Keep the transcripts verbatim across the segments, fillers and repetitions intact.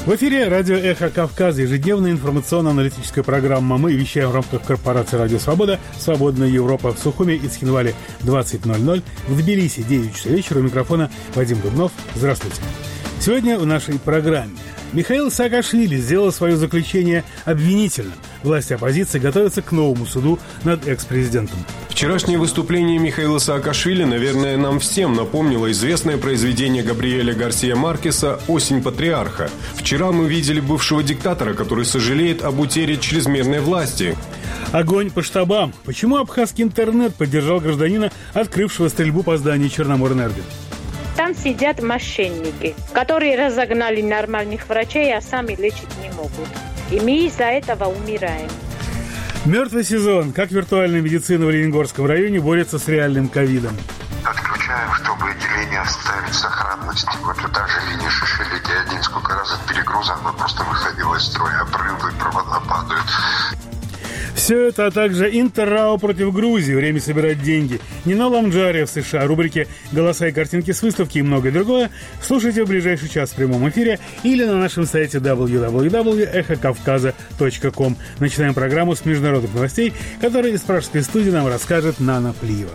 В эфире радио «Эхо Кавказа», ежедневная информационно-аналитическая программа. Мы вещаем в рамках корпорации «Радио Свобода», «Свободная Европа» в Сухуми и Цхинвале двадцать ноль ноль, в Тбилиси девять часов вечера. У микрофона Вадим Дубнов. Здравствуйте. Сегодня в нашей программе Михаил Саакашвили сделал свое заключение обвинительным. Власти оппозиции готовятся к новому суду над экс-президентом. Вчерашнее выступление Михаила Саакашвили, наверное, нам всем напомнило известное произведение Габриэля Гарсия Маркеса «Осень патриарха». Вчера мы видели бывшего диктатора, который сожалеет об утере чрезмерной власти. Огонь по штабам. Почему абхазский интернет поддержал гражданина, открывшего стрельбу по зданию Черноморэнерго? Там сидят мошенники, которые разогнали нормальных врачей, а сами лечить не могут. И мы из-за этого умираем. Мертвый сезон. Как виртуальная медицина в Лениногорском районе борется с реальным ковидом? Отключаем, чтобы деление оставить сохранности. Вот та же линия шишелики один, сколько раз от перегруза она просто выходила из строя, обрывы, провода падают. Все это, а также Интер-РАО против Грузии. Время собирать деньги. Нина Ламджария в США. Рубрики «Голоса и картинки с выставки» и многое другое слушайте в ближайший час в прямом эфире или на нашем сайте дабл ю дабл ю дабл ю точка эхо кавказа точка ком. Начинаем программу с международных новостей, которые из пражской студии нам расскажет Нана Плиева.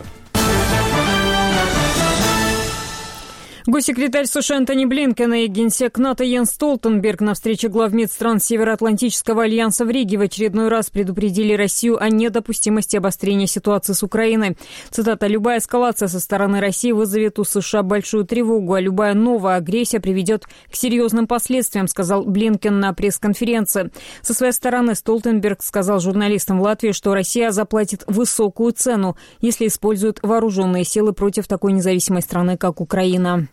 Госсекретарь США Антони Блинкен и генсек НАТО Йенс Столтенберг на встрече глав МИД стран Североатлантического альянса в Риге в очередной раз предупредили Россию о недопустимости обострения ситуации с Украиной. Цитата: «Любая эскалация со стороны России вызовет у США большую тревогу, а любая новая агрессия приведет к серьезным последствиям», сказал Блинкен на пресс-конференции. Со своей стороны Столтенберг сказал журналистам в Латвии, что Россия заплатит высокую цену, если использует вооруженные силы против такой независимой страны, как Украина.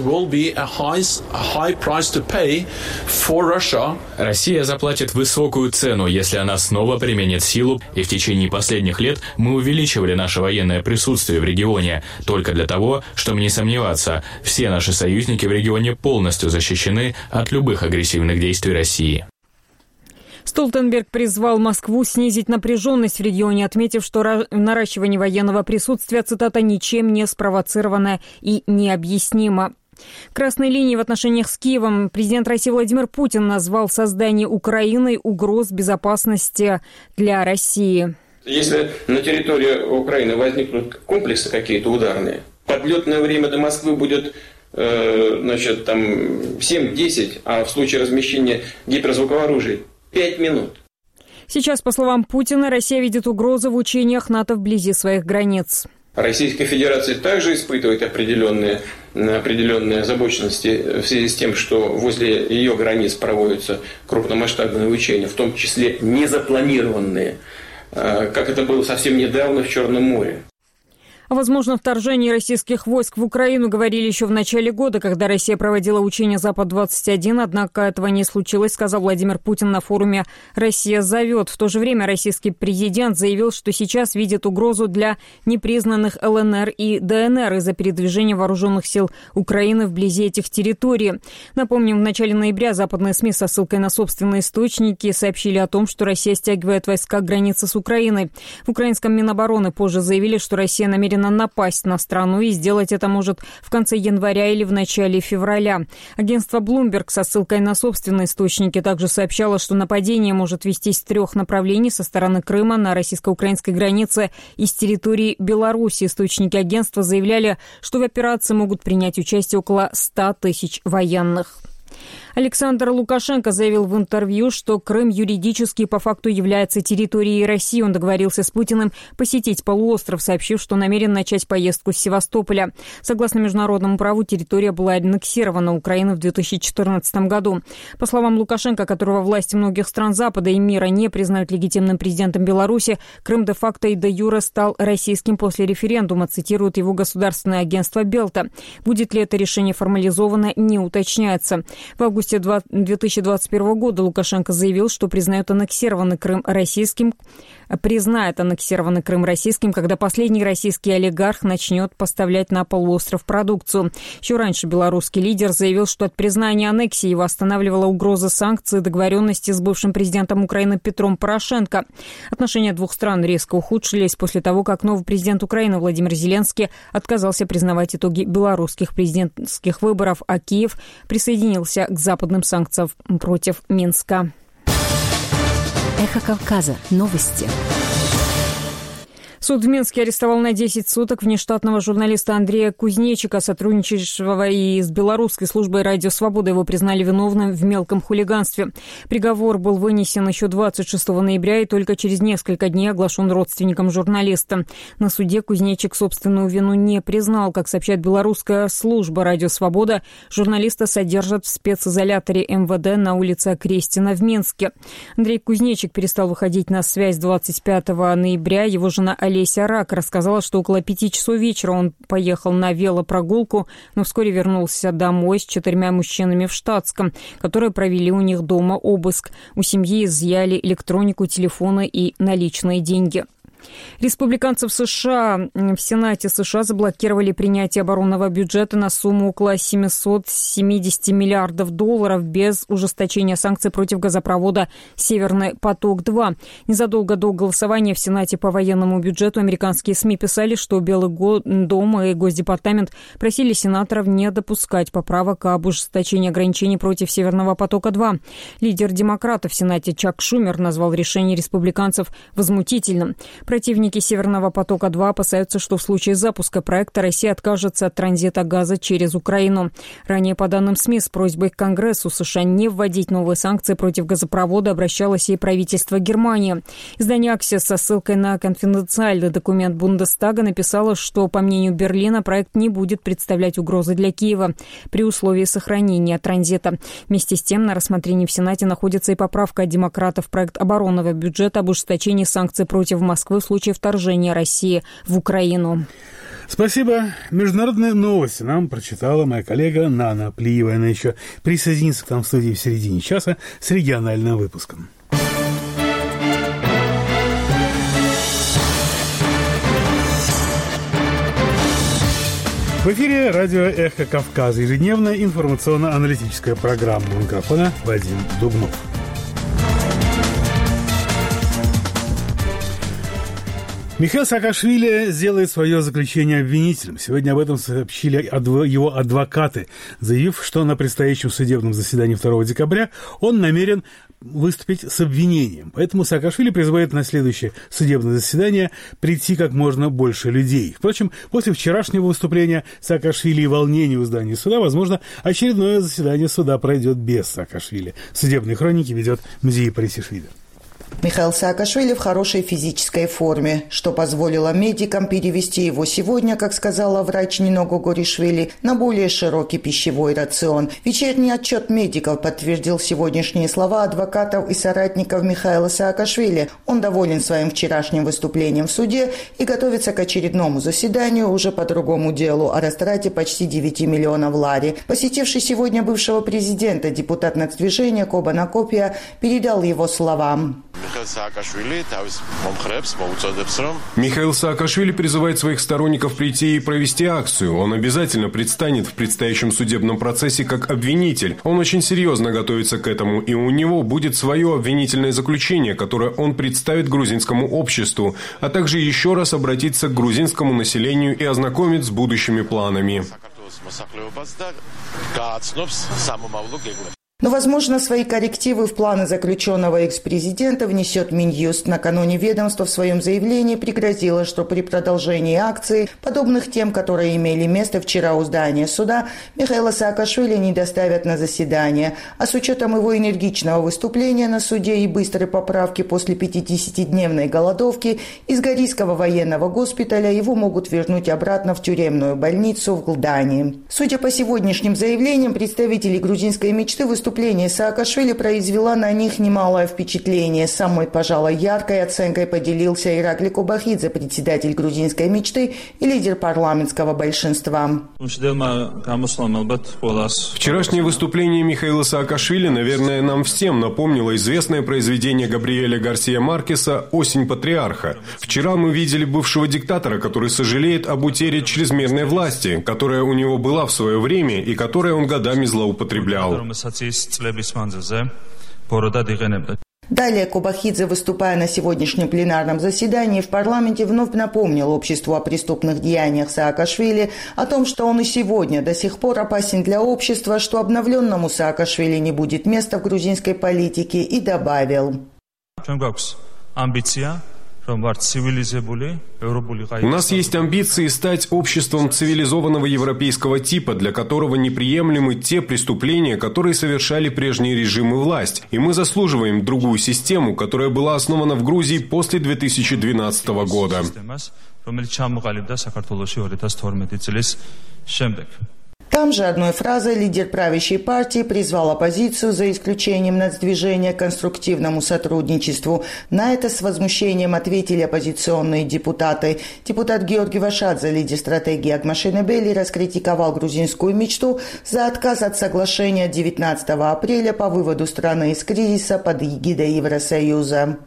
Россия заплатит высокую цену, если она снова применит силу, и в течение последних лет мы увеличивали наше военное присутствие в регионе только для того, чтобы не сомневаться, все наши союзники в регионе полностью защищены от любых агрессивных действий России. Столтенберг призвал Москву снизить напряженность в регионе, отметив, что наращивание военного присутствия, цитата, «ничем не спровоцировано и необъяснимо». Красной линией в отношениях с Киевом президент России Владимир Путин назвал создание Украиной угроз безопасности для России. Если на территории Украины возникнут комплексы какие-то ударные, подлетное время до Москвы будет э, значит, там семь-десять, а в случае размещения гиперзвукового оружия пять минут. Сейчас, по словам Путина, Россия видит угрозы в учениях НАТО вблизи своих границ. Российская Федерация также испытывает определенные, определенные озабоченности в связи с тем, что возле ее границ проводятся крупномасштабные учения, в том числе незапланированные, как это было совсем недавно в Черном море. О возможном вторжении российских войск в Украину говорили еще в начале года, когда Россия проводила учение «Запад-двадцать один», однако этого не случилось, сказал Владимир Путин на форуме «Россия зовет». В то же время российский президент заявил, что сейчас видит угрозу для непризнанных эл эн эр и дэ эн эр из-за передвижения вооруженных сил Украины вблизи этих территорий. Напомним, в начале ноября западные СМИ со ссылкой на собственные источники сообщили о том, что Россия стягивает войска к границе с Украиной. В украинском Минобороны позже заявили, что Россия намерена напасть на страну, и сделать это может в конце января или в начале февраля. Агентство Bloomberg со ссылкой на собственные источники также сообщало, что нападение может вестись с трех направлений: со стороны Крыма, на российско-украинской границе и с территории Беларуси. Источники агентства заявляли, что в операции могут принять участие около ста тысяч военных. Александр Лукашенко заявил в интервью, что Крым юридически и по факту является территорией России. Он договорился с Путиным посетить полуостров, сообщив, что намерен начать поездку с Севастополя. Согласно международному праву, территория была аннексирована Украиной в две тысячи четырнадцатом году. По словам Лукашенко, которого власти многих стран Запада и мира не признают легитимным президентом Беларуси, Крым де-факто и де-юре стал российским после референдума, цитирует его государственное агентство «Белта». Будет ли это решение формализовано, не уточняется. В августе две тысячи двадцать первого года Лукашенко заявил, что признает аннексированный Крым российским. признает аннексированный Крым российским, когда последний российский олигарх начнет поставлять на полуостров продукцию. Еще раньше белорусский лидер заявил, что от признания аннексии его останавливала угроза санкций и договоренности с бывшим президентом Украины Петром Порошенко. Отношения двух стран резко ухудшились после того, как новый президент Украины Владимир Зеленский отказался признавать итоги белорусских президентских выборов, а Киев присоединился к западным санкциям против Минска. Эхо Кавказа. Новости. Суд в Минске арестовал на десять суток внештатного журналиста Андрея Кузнечика, сотрудничавшего и с белорусской службой «Радио Свобода». Его признали виновным в мелком хулиганстве. Приговор был вынесен еще двадцать шестого ноября и только через несколько дней оглашен родственникам журналиста. На суде Кузнечик собственную вину не признал. Как сообщает белорусская служба «Радио Свобода», журналиста содержат в специзоляторе эм вэ дэ на улице Крестина в Минске. Андрей Кузнечик перестал выходить на связь двадцать пятого ноября. Его жена Олеся Рак рассказала, что около пяти часов вечера он поехал на велопрогулку, но вскоре вернулся домой с четырьмя мужчинами в штатском, которые провели у них дома обыск. У семьи изъяли электронику, телефоны и наличные деньги. Республиканцы в США в Сенате США заблокировали принятие оборонного бюджета на сумму около семьсот семьдесят миллиардов долларов без ужесточения санкций против газопровода «Северный поток-два». Незадолго до голосования в Сенате по военному бюджету американские СМИ писали, что Белый дом и Госдепартамент просили сенаторов не допускать поправок об ужесточении ограничений против «Северного потока-два». Лидер демократов в Сенате Чак Шумер назвал решение республиканцев возмутительным. Противники «Северного потока-два» опасаются, что в случае запуска проекта Россия откажется от транзита газа через Украину. Ранее, по данным СМИ, с просьбой к Конгрессу США не вводить новые санкции против газопровода обращалось и правительство Германии. Издание «Аксиос» со ссылкой на конфиденциальный документ Бундестага написало, что, по мнению Берлина, проект не будет представлять угрозы для Киева при условии сохранения транзита. Вместе с тем, на рассмотрении в Сенате находится и поправка от демократов в проект оборонного бюджета об ужесточении санкций против Москвы в случае вторжения России в Украину. Спасибо. Международные новости нам прочитала моя коллега Нана Плиева. Она еще присоединится к нам в студии в середине часа с региональным выпуском. В эфире радио «Эхо Кавказа». Ежедневная информационно-аналитическая программа. У микрофона Вадим Дубнов. Михаил Саакашвили сделает свое заключение обвинителем. Сегодня об этом сообщили его адвокаты, заявив, что на предстоящем судебном заседании второго декабря он намерен выступить с обвинением. Поэтому Саакашвили призывает на следующее судебное заседание прийти как можно больше людей. Впрочем, после вчерашнего выступления Саакашвили и волнений у здания суда, возможно, очередное заседание суда пройдет без Саакашвили. Судебные хроники ведет Мзия Парисишвили. Михаил Саакашвили в хорошей физической форме, что позволило медикам перевести его сегодня, как сказала врач Нино Гогоришвили, на более широкий пищевой рацион. Вечерний отчет медиков подтвердил сегодняшние слова адвокатов и соратников Михаила Саакашвили. Он доволен своим вчерашним выступлением в суде и готовится к очередному заседанию уже по другому делу о растрате почти девяти миллионов лари. Посетивший сегодня бывшего президента депутат нацдвижения Коба Накопия передал его словам. Михаил Саакашвили призывает своих сторонников прийти и провести акцию. Он обязательно предстанет в предстоящем судебном процессе как обвинитель. Он очень серьезно готовится к этому, и у него будет свое обвинительное заключение, которое он представит грузинскому обществу, а также еще раз обратиться к грузинскому населению и ознакомить с будущими планами. Но, возможно, свои коррективы в планы заключенного экс-президента внесет Минюст. Накануне ведомство в своем заявлении пригрозило, что при продолжении акции, подобных тем, которые имели место вчера у здания суда, Михаила Саакашвили не доставят на заседание. А с учетом его энергичного выступления на суде и быстрой поправки после пятидесятидневной голодовки из Горийского военного госпиталя его могут вернуть обратно в тюремную больницу в Глдане. Судя по сегодняшним заявлениям, представители грузинской мечты выступают выступление Саакашвили произвела на них немалое впечатление. Самой, пожалуй, яркой оценкой поделился Иракли Кобахидзе, председатель грузинской мечты и лидер парламентского большинства. Вчерашнее выступление Михаила Саакашвили, наверное, нам всем напомнило известное произведение Габриэля Гарсия Маркеса «Осень патриарха». Вчера мы видели бывшего диктатора, который сожалеет об утере чрезмерной власти, которая у него была в свое время и которой он годами злоупотреблял. Далее Кобахидзе, выступая на сегодняшнем пленарном заседании в парламенте, вновь напомнил обществу о преступных деяниях Саакашвили, о том, что он и сегодня до сих пор опасен для общества, что обновленному Саакашвили не будет места в грузинской политике, и добавил. У нас есть амбиции стать обществом цивилизованного европейского типа, для которого неприемлемы те преступления, которые совершали прежние режимы власть. И мы заслуживаем другую систему, которая была основана в Грузии после две тысячи двенадцатого года. Там же одной фразой лидер правящей партии призвал оппозицию, за исключением нацдвижения, к конструктивному сотрудничеству. На это с возмущением ответили оппозиционные депутаты. Депутат Георгий Вашадзе, лидер стратегии Агмашенебели, раскритиковал грузинскую мечту за отказ от соглашения девятнадцатого апреля по выводу страны из кризиса под эгидой Евросоюза.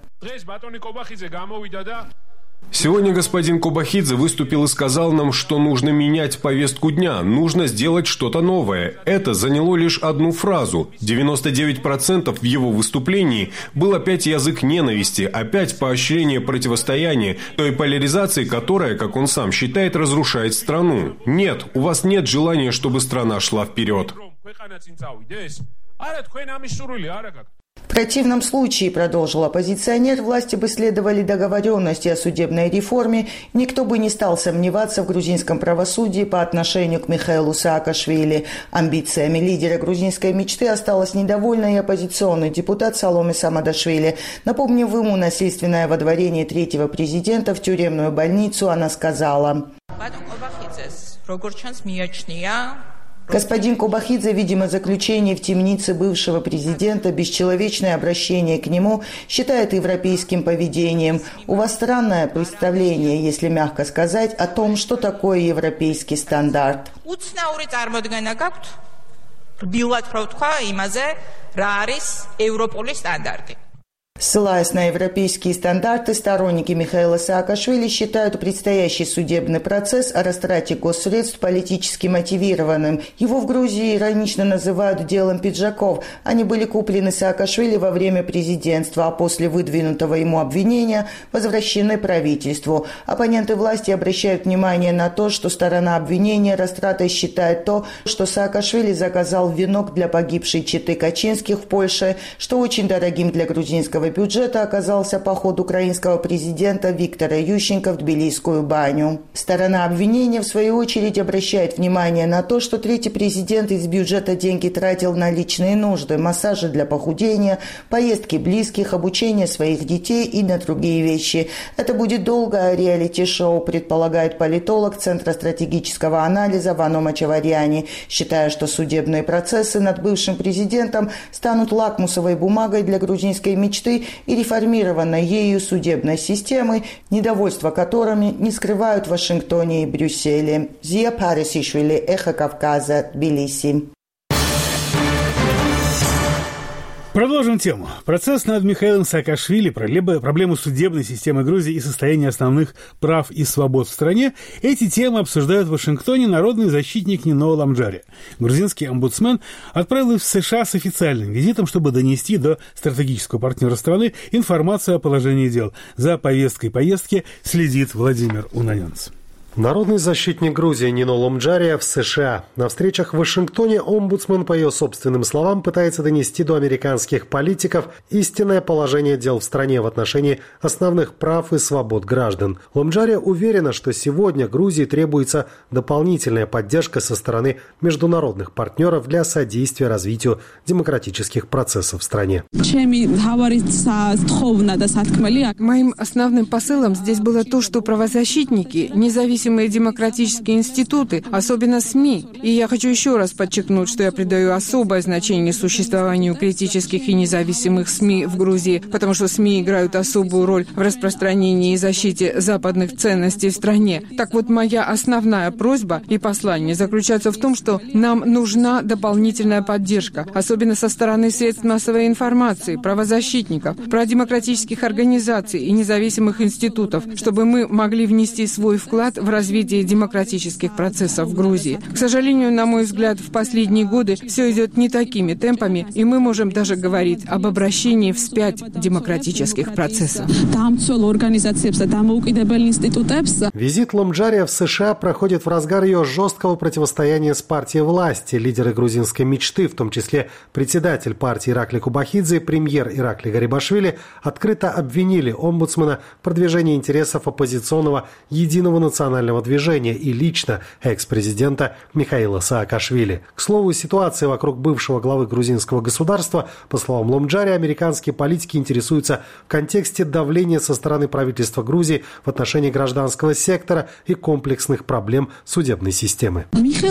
Сегодня господин Кобахидзе выступил и сказал нам, что нужно менять повестку дня, нужно сделать что-то новое. Это заняло лишь одну фразу. девяносто девять процентов в его выступлении был опять язык ненависти, опять поощрение противостояния, той поляризации, которая, как он сам считает, разрушает страну. Нет, у вас нет желания, чтобы страна шла вперед. В противном случае, продолжил оппозиционер, власти бы следовали договоренности о судебной реформе, никто бы не стал сомневаться в грузинском правосудии по отношению к Михаилу Саакашвили. Амбициями лидера грузинской мечты осталась недовольна и оппозиционный депутат Саломе Самадашвили. Напомнив ему насильственное водворение третьего президента в тюремную больницу, она сказала: господин Кобахидзе, видимо, заключение в темнице бывшего президента, бесчеловечное обращение к нему считает европейским поведением. У вас странное представление, если мягко сказать, о том, что такое европейский стандарт. Ссылаясь на европейские стандарты, сторонники Михаила Саакашвили считают предстоящий судебный процесс о растрате госсредств политически мотивированным. Его в Грузии иронично называют делом пиджаков. Они были куплены Саакашвили во время президентства, а после выдвинутого ему обвинения возвращены правительству. Оппоненты власти обращают внимание на то, что сторона обвинения растратой считает то, что Саакашвили заказал венок для погибшей четы Качинских в Польше, что очень дорогим для грузинского бюджета оказался поход украинского президента Виктора Ющенко в Тбилисскую баню. Сторона обвинения, в свою очередь, обращает внимание на то, что третий президент из бюджета деньги тратил на личные нужды, массажи для похудения, поездки близких, обучение своих детей и на другие вещи. Это будет долгое реалити-шоу, предполагает политолог Центра стратегического анализа Вано Мачаварьяни, считая, что судебные процессы над бывшим президентом станут лакмусовой бумагой для грузинской мечты и реформированной ею судебной системы, недовольство которыми не скрывают в Вашингтоне и Брюсселе. Зия Парисишвили, Эхо Кавказа, Тбилиси. Продолжим тему. Процесс над Михаилом Саакашвили, проблему судебной системы Грузии и состояние основных прав и свобод в стране. Эти темы обсуждают в Вашингтоне народный защитник Нино Ламджари. Грузинский омбудсмен отправил их в США с официальным визитом, чтобы донести до стратегического партнера страны информацию о положении дел. За повесткой поездки следит Владимир Унаненц. Народный защитник Грузии Нино Ламджари в США. На встречах в Вашингтоне омбудсмен, по ее собственным словам, пытается донести до американских политиков истинное положение дел в стране в отношении основных прав и свобод граждан. Ламджари уверена, что сегодня Грузии требуется дополнительная поддержка со стороны международных партнеров для содействия развитию демократических процессов в стране. Моим основным посылом здесь было то, что правозащитники, независимо независимые демократические институты, особенно СМИ. И я хочу еще раз подчеркнуть, что я придаю особое значение существованию критических и независимых СМИ в Грузии, потому что СМИ играют особую роль в распространении и защите западных ценностей в стране. Так вот, моя основная просьба и послание заключается в том, что нам нужна дополнительная поддержка, особенно со стороны средств массовой информации, правозащитников, продемократических организаций и независимых институтов, чтобы мы могли внести свой вклад в развитие демократических процессов в Грузии. К сожалению, на мой взгляд, в последние годы все идет не такими темпами, и мы можем даже говорить об обращении вспять демократических процессов. Визит Ломджария в США проходит в разгар ее жесткого противостояния с партией власти. Лидеры грузинской мечты, в том числе председатель партии Иракли Кубахидзе и премьер Иракли Гарибашвили, открыто обвинили омбудсмена в продвижении интересов оппозиционного Единого национального движения и лично экс-президента Михаила Саакашвили. К слову, ситуация вокруг бывшего главы грузинского государства, по словам Ломджария, американские политики интересуются в контексте давления со стороны правительства Грузии в отношении гражданского сектора и комплексных проблем судебной системы.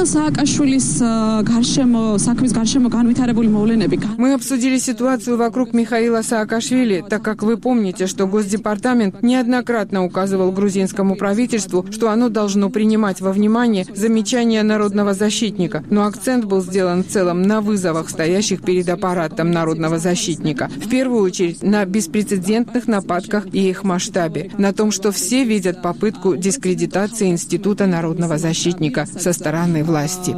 Мы обсудили ситуацию вокруг Михаила Саакашвили, так как вы помните, что Госдепартамент неоднократно указывал грузинскому правительству, что оно должно принимать во внимание замечания народного защитника, но акцент был сделан в целом на вызовах, стоящих перед аппаратом народного защитника. В первую очередь на беспрецедентных нападках и их масштабе, на том, что все видят попытку дискредитации института народного защитника со стороны власти.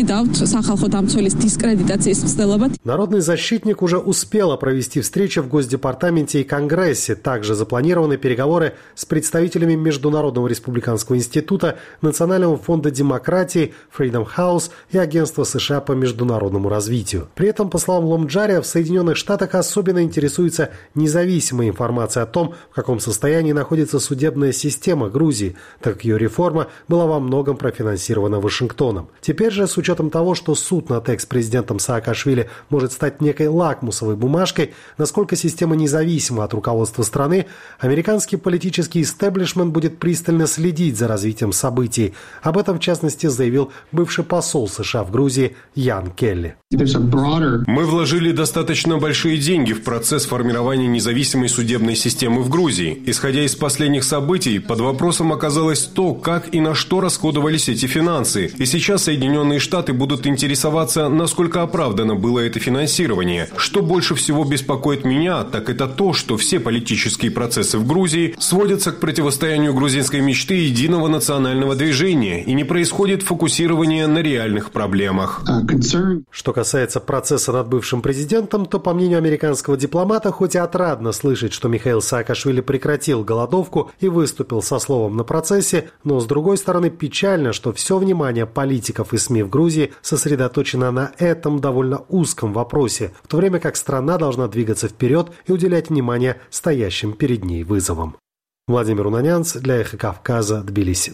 Народный защитник уже успела провести встречи в Госдепартаменте и Конгрессе. Также запланированы переговоры с представителями Международного республиканского института, Национального фонда демократии, Freedom House и Агентства США по международному развитию. При этом, по словам Ломджария, в Соединенных Штатах особенно интересуется независимая информация о том, в каком состоянии находится судебная система Грузии, так как ее реформа была во многом профинансирована Вашингтоном. Теперь же, с учетом того, что суд над экс-президентом Саакашвили может стать некой лакмусовой бумажкой, насколько система независима от руководства страны, американский политический истеблишмент будет пристально следить за развитием событий. Об этом, в частности, заявил бывший посол США в Грузии Ян Келли. Мы вложили достаточно большие деньги в процесс формирования независимой судебной системы в Грузии. Исходя из последних событий, под вопросом оказалось то, как и на что расходовались эти финансы. И сейчас Соединенные Штаты будут интересоваться, насколько оправдано было это финансирование. Что больше всего беспокоит меня, так это то, что все политические процессы в Грузии сводятся к противостоянию грузинской мечты и единого национального движения, и не происходит фокусирование на реальных проблемах. Что касается процесса над бывшим президентом, то, по мнению американского дипломата, хоть и отрадно слышать, что Михаил Саакашвили прекратил голодовку и выступил со словом на процессе, но, с другой стороны, печально, что все внимание политиков и СМИ в Грузии сосредоточено на этом довольно узком вопросе, в то время как страна должна двигаться вперед и уделять внимание стоящим перед ней вызовам. Владимир Унанянц для «Эхо Кавказа», Тбилиси.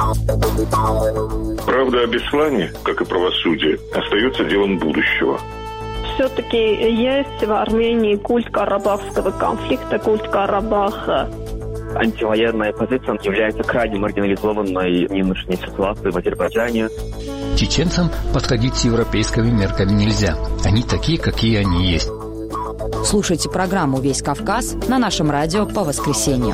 Правда о Беслане, как и правосудие, остается делом будущего. Все-таки есть в Армении культ карабахского конфликта, культ Карабаха. Антивоенная позиция является крайне маргинализованной в нынешней ситуации в Азербайджане. Чеченцам подходить с европейскими мерками нельзя. Они такие, какие они есть. Слушайте программу «Весь Кавказ» на нашем радио по воскресеньям.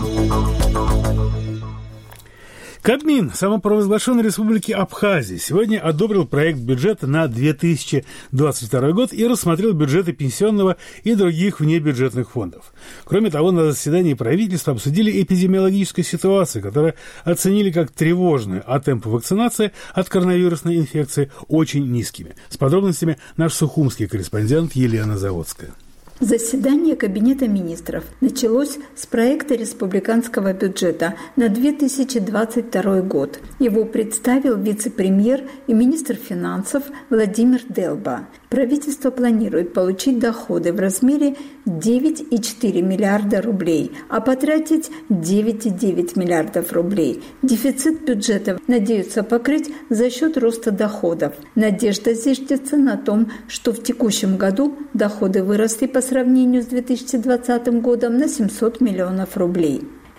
Кабмин самопровозглашенной республики Абхазии сегодня одобрил проект бюджета на две тысячи двадцать второй год и рассмотрел бюджеты пенсионного и других внебюджетных фондов. Кроме того, на заседании правительства обсудили эпидемиологическую ситуацию, которую оценили как тревожную, а темпы вакцинации от коронавирусной инфекции очень низкими. С подробностями наш сухумский корреспондент Елена Заводская. Заседание Кабинета министров началось с проекта республиканского бюджета на две тысячи двадцать второй год. Его представил вице-премьер и министр финансов Владимир Делба. Правительство планирует получить доходы в размере девять целых четыре десятых миллиарда рублей, а потратить девять целых девять десятых миллиардов рублей. Дефицит бюджета надеются покрыть за счет роста доходов. Надежда зиждется на том, что в текущем году доходы выросли по сравнению с две тысячи двадцатым годом на семьсот миллионов рублей.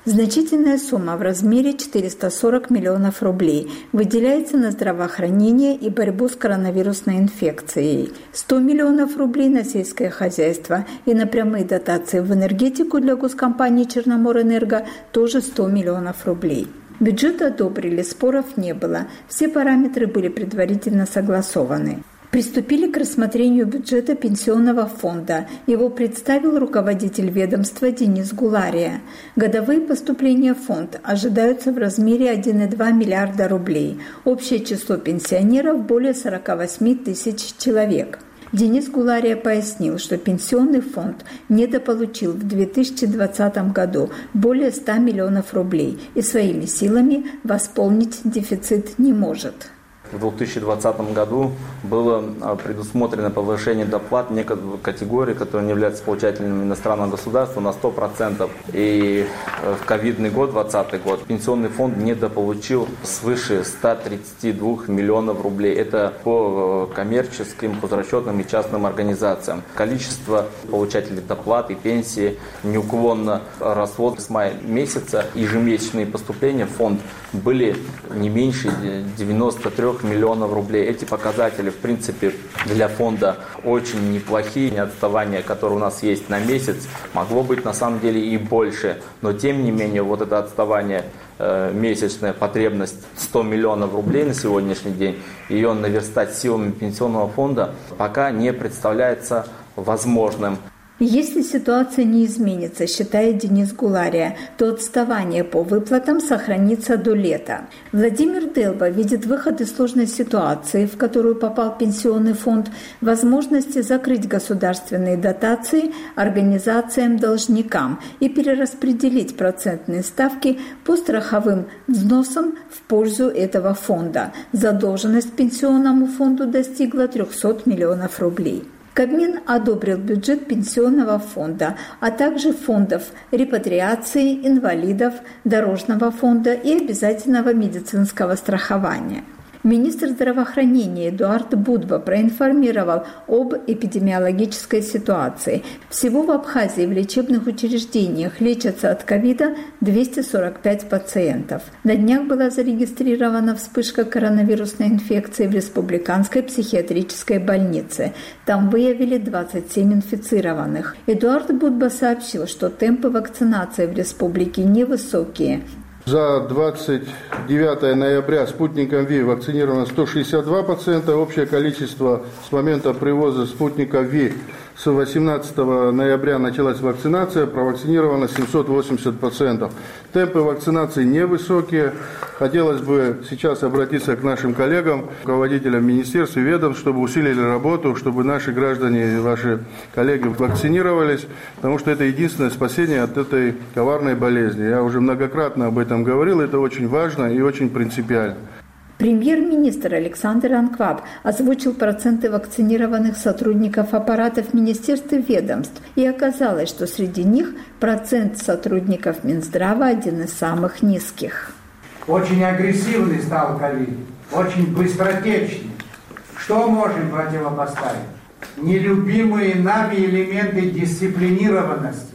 Значительная сумма в размере четыреста сорок миллионов рублей выделяется на здравоохранение и борьбу с коронавирусной инфекцией, сто миллионов рублей на сельское хозяйство и на прямые дотации в энергетику для госкомпании «Черноморэнерго» тоже сто миллионов рублей. Бюджет одобрили, споров не было, все параметры были предварительно согласованы. Приступили к рассмотрению бюджета пенсионного фонда. Его представил руководитель ведомства Денис Гулария. Годовые поступления в фонд ожидаются в размере один целых два миллиарда рублей. Общее число пенсионеров более сорок восемь тысяч человек. Денис Гулария пояснил, что пенсионный фонд недополучил в две тысячи двадцатом году более ста миллионов рублей и своими силами восполнить дефицит не может. В две тысячи двадцатом году было предусмотрено повышение доплат некоторых категорий, которые не являются получателями иностранного государства, на сто процентов. И в ковидный год, двадцатый год, пенсионный фонд недополучил свыше ста тридцати двух миллионов рублей. Это по коммерческим, хозрасчетным и частным организациям. Количество получателей доплат и пенсии неуклонно росло с мая месяца. Ежемесячные поступления в фонд были не меньше девяноста трёх миллионов рублей. Эти показатели, в принципе, для фонда очень неплохие. Отставание, которое у нас есть на месяц, могло быть на самом деле и больше. Но тем не менее, вот это отставание, э, месячная потребность сто миллионов рублей на сегодняшний день, ее наверстать силами пенсионного фонда пока не представляется возможным. Если ситуация не изменится, считает Денис Гулария, то отставание по выплатам сохранится до лета. Владимир Делба видит выход из сложной ситуации, в которую попал пенсионный фонд, возможности закрыть государственные дотации организациям-должникам и перераспределить процентные ставки по страховым взносам в пользу этого фонда. Задолженность пенсионному фонду достигла трехсот миллионов рублей. Кабмин одобрил бюджет пенсионного фонда, а также фондов репатриации, инвалидов, дорожного фонда и обязательного медицинского страхования. Министр здравоохранения Эдуард Будба проинформировал об эпидемиологической ситуации. Всего в Абхазии в лечебных учреждениях лечатся от ковида двести сорок пять пациентов. На днях была зарегистрирована вспышка коронавирусной инфекции в республиканской психиатрической больнице. Там выявили двадцать семь инфицированных. Эдуард Будба сообщил, что темпы вакцинации в республике невысокие. За двадцать девятое ноября спутником Ви вакцинировано сто шестьдесят два пациента. Общее количество с момента привоза спутника Ви с восемнадцатого ноября началась вакцинация, провакцинировано семьсот восемьдесят пациентов. Темпы вакцинации невысокие. Хотелось бы сейчас обратиться к нашим коллегам, руководителям министерств и ведомств, чтобы усилили работу, чтобы наши граждане, ваши коллеги вакцинировались, потому что это единственное спасение от этой коварной болезни. Я уже многократно об этом говорил, это очень важно и очень принципиально. Премьер-министр Александр Анкваб озвучил проценты вакцинированных сотрудников аппаратов министерств и ведомств, и оказалось, что среди них процент сотрудников Минздрава один из самых низких. Очень агрессивный стал ковид, очень быстротечный. Что можем противопоставить? Нелюбимые нами элементы дисциплинированности,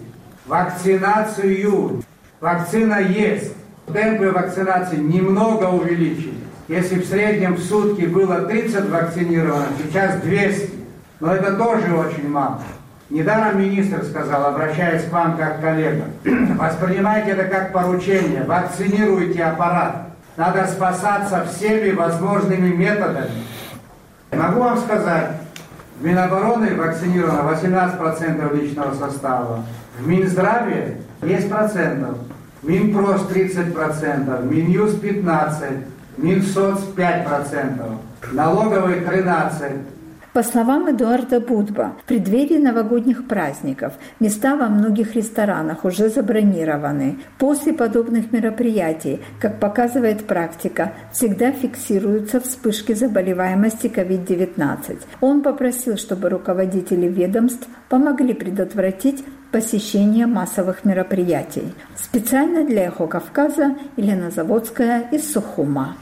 вакцинацию. Вакцина есть. Темпы вакцинации немного увеличились. Если в среднем в сутки было тридцать вакцинированных, сейчас двести. Но это тоже очень мало. Недаром министр сказал, обращаясь к вам как к коллегам, воспринимайте это как поручение, вакцинируйте аппарат. Надо спасаться всеми возможными методами. Могу вам сказать, в Минобороны вакцинировано восемнадцать процентов личного состава. В Минздраве десять процентов. Минпрос тридцать процентов, Минюст пятнадцать процентов, Минсоц пять процентов, налоговый тринадцать процентов. По словам Эдуарда Будба, в преддверии новогодних праздников места во многих ресторанах уже забронированы. После подобных мероприятий, как показывает практика, всегда фиксируются вспышки заболеваемости ковид девятнадцать. Он попросил, чтобы руководители ведомств помогли предотвратить посещение массовых мероприятий. Специально для «Эхо Кавказа» Елена Заводская из Сухума.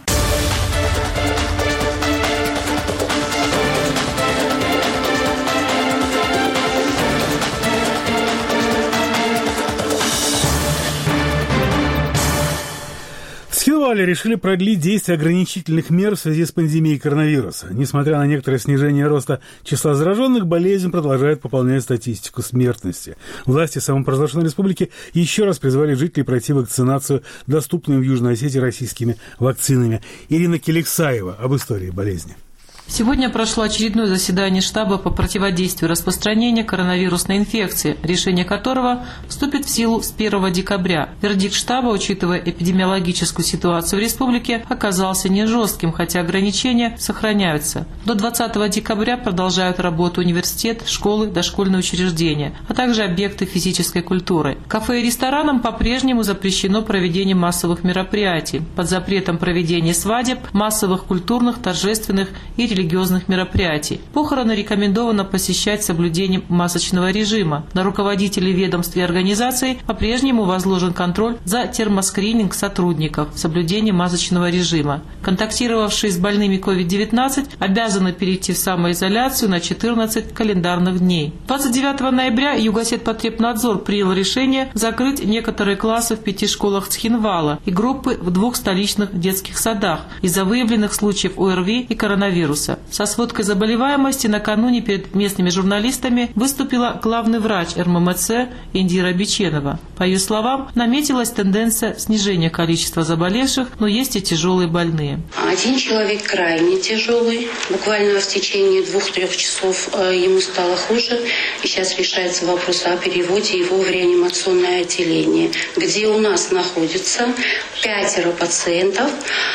Цхинвале решили продлить действие ограничительных мер в связи с пандемией коронавируса. Несмотря на некоторое снижение роста числа зараженных, болезнь продолжает пополнять статистику смертности. Власти самопровозглашенной республики еще раз призвали жителей пройти вакцинацию, доступную в Южной Осетии российскими вакцинами. Ирина Келексаева об истории болезни. Сегодня прошло очередное заседание штаба по противодействию распространению коронавирусной инфекции, решение которого вступит в силу с первого декабря. Вердикт штаба, учитывая эпидемиологическую ситуацию в республике, оказался не жестким, хотя ограничения сохраняются. До двадцатого декабря продолжают работу университет, школы, дошкольные учреждения, а также объекты физической культуры. Кафе и ресторанам по-прежнему запрещено проведение массовых мероприятий. Под запретом проведения свадеб, массовых культурных, торжественных и религиозных религиозных мероприятий. Похороны рекомендовано посещать с соблюдением масочного режима. На руководителей ведомств и организаций по-прежнему возложен контроль за термоскрининг сотрудников, соблюдение масочного режима. Контактировавшие с больными ковид девятнадцать обязаны перейти в самоизоляцию на четырнадцать календарных дней. двадцать девятого ноября Югосетпотребнадзор принял решение закрыть некоторые классы в пяти школах Цхинвала и группы в двух столичных детских садах из-за выявленных случаев ОРВИ и коронавируса. Со сводкой заболеваемости накануне перед местными журналистами выступила главный врач эр эм эм цэ Индира Биченова. По ее словам, наметилась тенденция снижения количества заболевших, но есть и тяжелые больные. Один человек крайне тяжелый. Буквально в течение двух-трех часов ему стало хуже. И сейчас решается вопрос о переводе его в реанимационное отделение, где у нас находится пятеро пациентов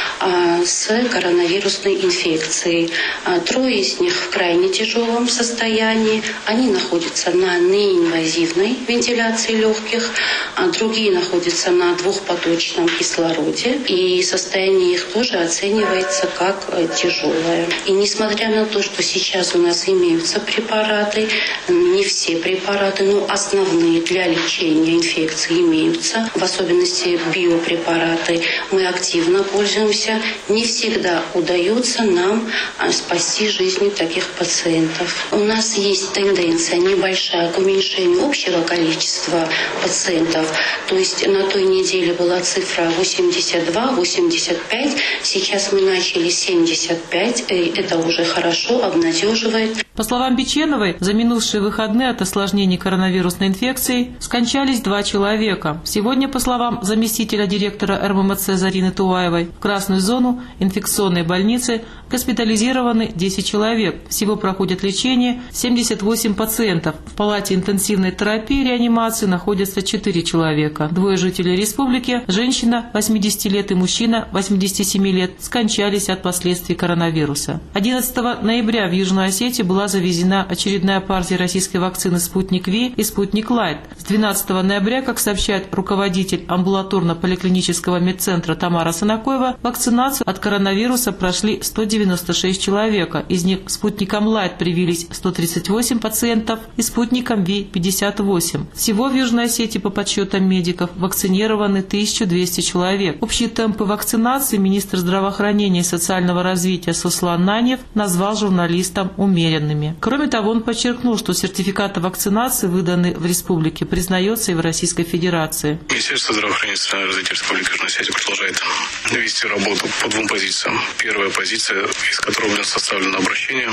с коронавирусной инфекцией. Трое из них в крайне тяжелом состоянии. Они находятся на неинвазивной вентиляции легких, а другие находятся на двухпоточном кислороде. И состояние их тоже оценивается как тяжелое. И несмотря на то, что сейчас у нас имеются препараты, не все препараты, но основные для лечения инфекции имеются, в особенности биопрепараты, мы активно пользуемся. Не всегда удается нам спасти жизни таких пациентов. У нас есть тенденция небольшая к уменьшению общего количества пациентов. То есть на той неделе была цифра восемьдесят два - восемьдесят пять, сейчас мы начали семьдесят пять, и это уже хорошо, обнадеживает. По словам Биченовой, за минувшие выходные от осложнений коронавирусной инфекции скончались два человека. Сегодня, по словам заместителя директора эр эм эм цэ Зарины Туваевой, в красную зону инфекционной больницы госпитализированы десять человек. Всего проходят лечение семьдесят восемь пациентов. В палате интенсивной терапии и реанимации находятся четыре человека. Двое жителей республики, женщина восьмидесяти лет и мужчина восьмидесяти семи лет, скончались от последствий коронавируса. одиннадцатого ноября в Южной Осетии была завезена очередная партия российской вакцины «Спутник Ви» и «Спутник Лайт». С двенадцатого ноября, как сообщает руководитель амбулаторно-поликлинического медцентра Тамара Санакоева, вакцинацию от коронавируса прошли сто девяносто шесть человека. Из них «Спутником Лайт» привились сто тридцать восемь пациентов и «Спутником Ви» пятьдесят восемь. Всего в Южной Осетии, по подсчетам медиков, вакцинированы тысяча двести человек. Общие темпы вакцинации министр здравоохранения и социального развития Суслан Нанев назвал журналистам умеренными. Кроме того, он подчеркнул, что сертификат о вакцинации, выданный в республике, признается и в Российской Федерации. Министерство здравоохранения и социального развития Республики Южной Осетии продолжает вести работу по двум позициям. Первая позиция, из которой у нас составлено обращение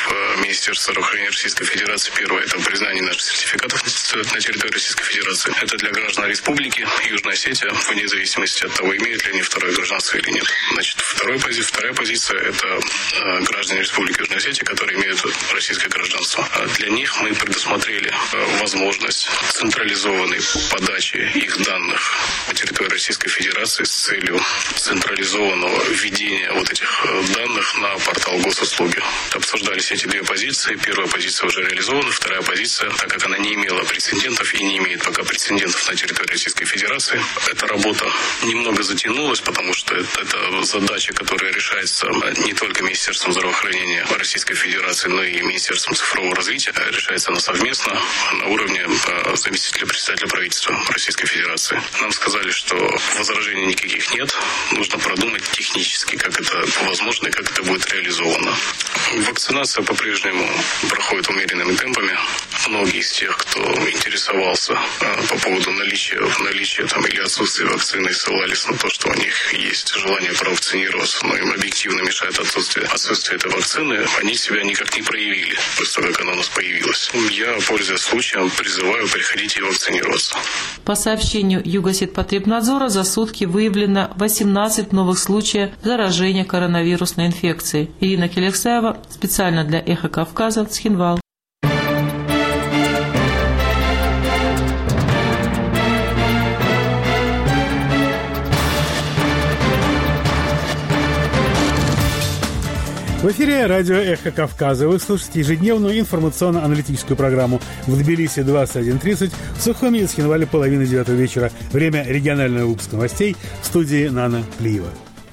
в Министерство здравоохранения Российской Федерации. Первое – это признание наших сертификатов на территории Российской Федерации. Это для граждан республики Южная Осетия, вне зависимости от того, имеют ли они второе гражданство или нет. Значит, вторая позиция, вторая позиция – это граждане Республики Южная Осетия, которые имеют российское гражданство. Для них мы предусмотрели возможность централизованной подачи их данных по территории Российской Федерации с целью централизованного введения вот этих данных на портал госуслуги. Обсуждались эти две позиции. Первая позиция уже реализована, вторая позиция, так как она не имела прецедентов и не имеет пока прецедентов на территории Российской Федерации, эта работа немного затянулась, потому что это, это задача, которая решается не только Министерством здравоохранения Российской Федерации, но и Министерством цифрового развития. Решается она совместно на уровне заместителя председателя правительства Российской Федерации. Нам сказали, что возражений никаких нет. Нужно продумать технически технически, как это возможно и как это будет реализовано. Вакцинация по-прежнему проходит умеренными темпами. Многие из тех, кто интересовался по поводу наличия, наличия там, или отсутствия вакцины, ссылались на то, что у них есть желание провакцинироваться, но им объективно мешает отсутствие, отсутствие этой вакцины. Они себя никак не проявили после того, как она у нас появилась. Я, пользуясь случаем, призываю приходить и вакцинироваться. По сообщению Югосетпотребнадзора, за сутки выявлено восемнадцать новых случаев заражения коронавирусной инфекцией. Ирина Келексаева, специально для «Эхо Кавказа», Цхинвал. В эфире радио «Эхо Кавказа». Вы слушаете ежедневную информационно-аналитическую программу в Тбилиси двадцать один тридцать, в Сухуми и Цхинвале половины девятого вечера. Время регионального выпуска новостей в студии Нана Плиева.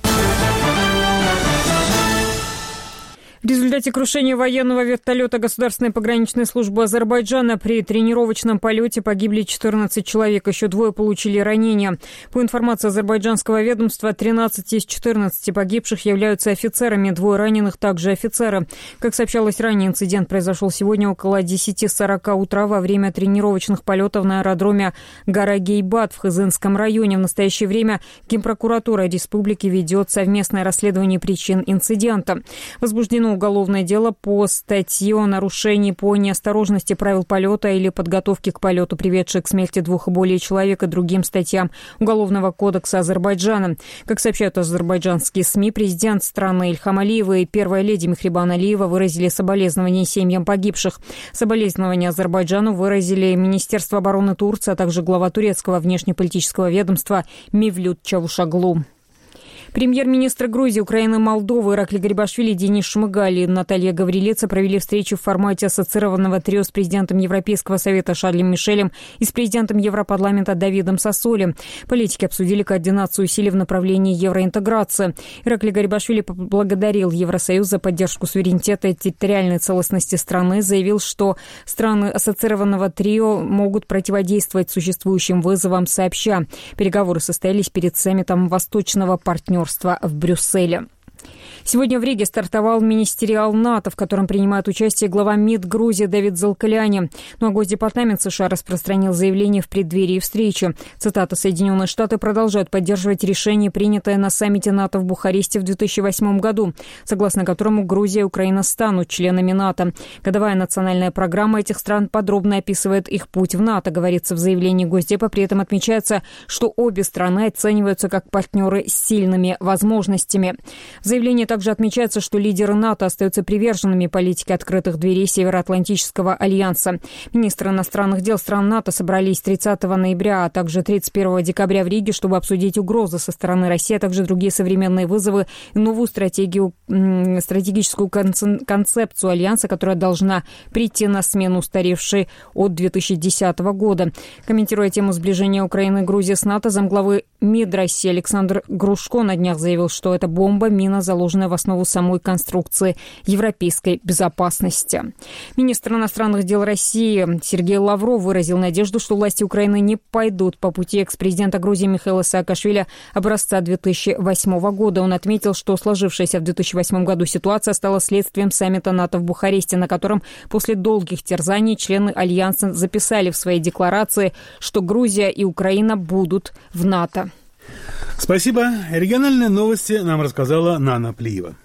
В результате крушения военного вертолета Государственной пограничной службы Азербайджана при тренировочном полете погибли четырнадцать человек, еще двое получили ранения. По информации азербайджанского ведомства, тринадцать из четырнадцати погибших являются офицерами, двое раненых также офицеры. Как сообщалось ранее, инцидент произошел сегодня около десять сорок утра во время тренировочных полетов на аэродроме Гора-Гейбат в Хызынском районе. В настоящее время Генпрокуратура республики ведет совместное расследование причин инцидента. Возбуждено уголовное дело по статье о нарушении по неосторожности правил полета или подготовке к полету, приведшей к смерти двух и более человек, и другим статьям Уголовного кодекса Азербайджана. Как сообщают азербайджанские СМИ, президент страны Ильхам Алиев и первая леди Мехрибан Алиева выразили соболезнования семьям погибших. Соболезнования Азербайджану выразили Министерство обороны Турции, а также глава турецкого внешнеполитического ведомства Мевлют Чавушоглу. Премьер-министры Грузии, Украины, Молдовы Иракли Гарибашвили, Денис Шмыгаль и Наталья Гаврилица провели встречу в формате ассоциированного трио с президентом Европейского совета Шарлем Мишелем и с президентом Европарламента Давидом Сассоли. Политики обсудили координацию усилий в направлении евроинтеграции. Иракли Гарибашвили поблагодарил Евросоюз за поддержку суверенитета и территориальной целостности страны, заявил, что страны ассоциированного трио могут противодействовать существующим вызовам сообща. Переговоры состоялись перед саммитом Восточного партнерства в Брюсселе. Сегодня в Риге стартовал министериал НАТО, в котором принимает участие глава МИД Грузии Давид Залкаляни. Ну а Госдепартамент США распространил заявление в преддверии встречи. Цитата: «Соединенные Штаты продолжают поддерживать решение, принятое на саммите НАТО в Бухаресте в две тысячи восьмом году, согласно которому Грузия и Украина станут членами НАТО. Годовая национальная программа этих стран подробно описывает их путь в НАТО», говорится в заявлении Госдепа. При этом отмечается, что обе страны оцениваются как партнеры с сильными возможностями. В заявлении также отмечается, что лидеры НАТО остаются приверженными политике открытых дверей Североатлантического альянса. Министры иностранных дел стран НАТО собрались тридцатого ноября, а также тридцать первого декабря в Риге, чтобы обсудить угрозы со стороны России, а также другие современные вызовы и новую стратегию, стратегическую концепцию альянса, которая должна прийти на смену устаревшей от две тысячи десятого года. Комментируя тему сближения Украины и Грузии с НАТО, замглавы МИД России Александр Грушко на днях заявил, что это бомба, мина, заложенная в основу самой конструкции европейской безопасности. Министр иностранных дел России Сергей Лавров выразил надежду, что власти Украины не пойдут по пути экс-президента Грузии Михаила Саакашвили образца две тысячи восьмого года. Он отметил, что сложившаяся в две тысячи восьмом году ситуация стала следствием саммита НАТО в Бухаресте, на котором после долгих терзаний члены Альянса записали в своей декларации, что Грузия и Украина будут в НАТО. Спасибо. Региональные новости нам рассказала Нана Плиева.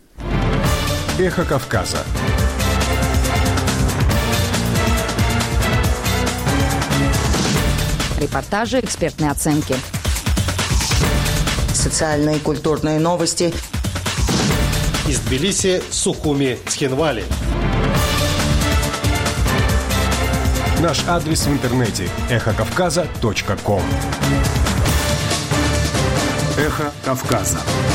Эхо Кавказа. Репортажи, экспертные оценки. Социальные и культурные новости. Из Тбилиси, Сухуми, Цхинвали. Наш адрес в интернете – эхо кавказа точка ком. Эхо Кавказа.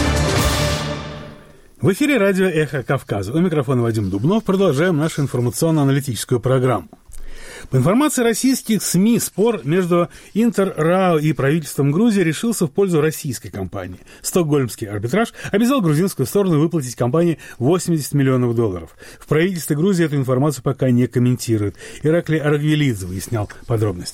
В эфире радио «Эхо Кавказа». У микрофона Вадим Дубнов. Продолжаем нашу информационно-аналитическую программу. По информации российских СМИ, спор между Интер-РАО и правительством Грузии решился в пользу российской компании. Стокгольмский арбитраж обязал грузинскую сторону выплатить компании восемьдесят миллионов долларов. В правительстве Грузии эту информацию пока не комментируют. Иракли Аргвелидзе выяснял подробности.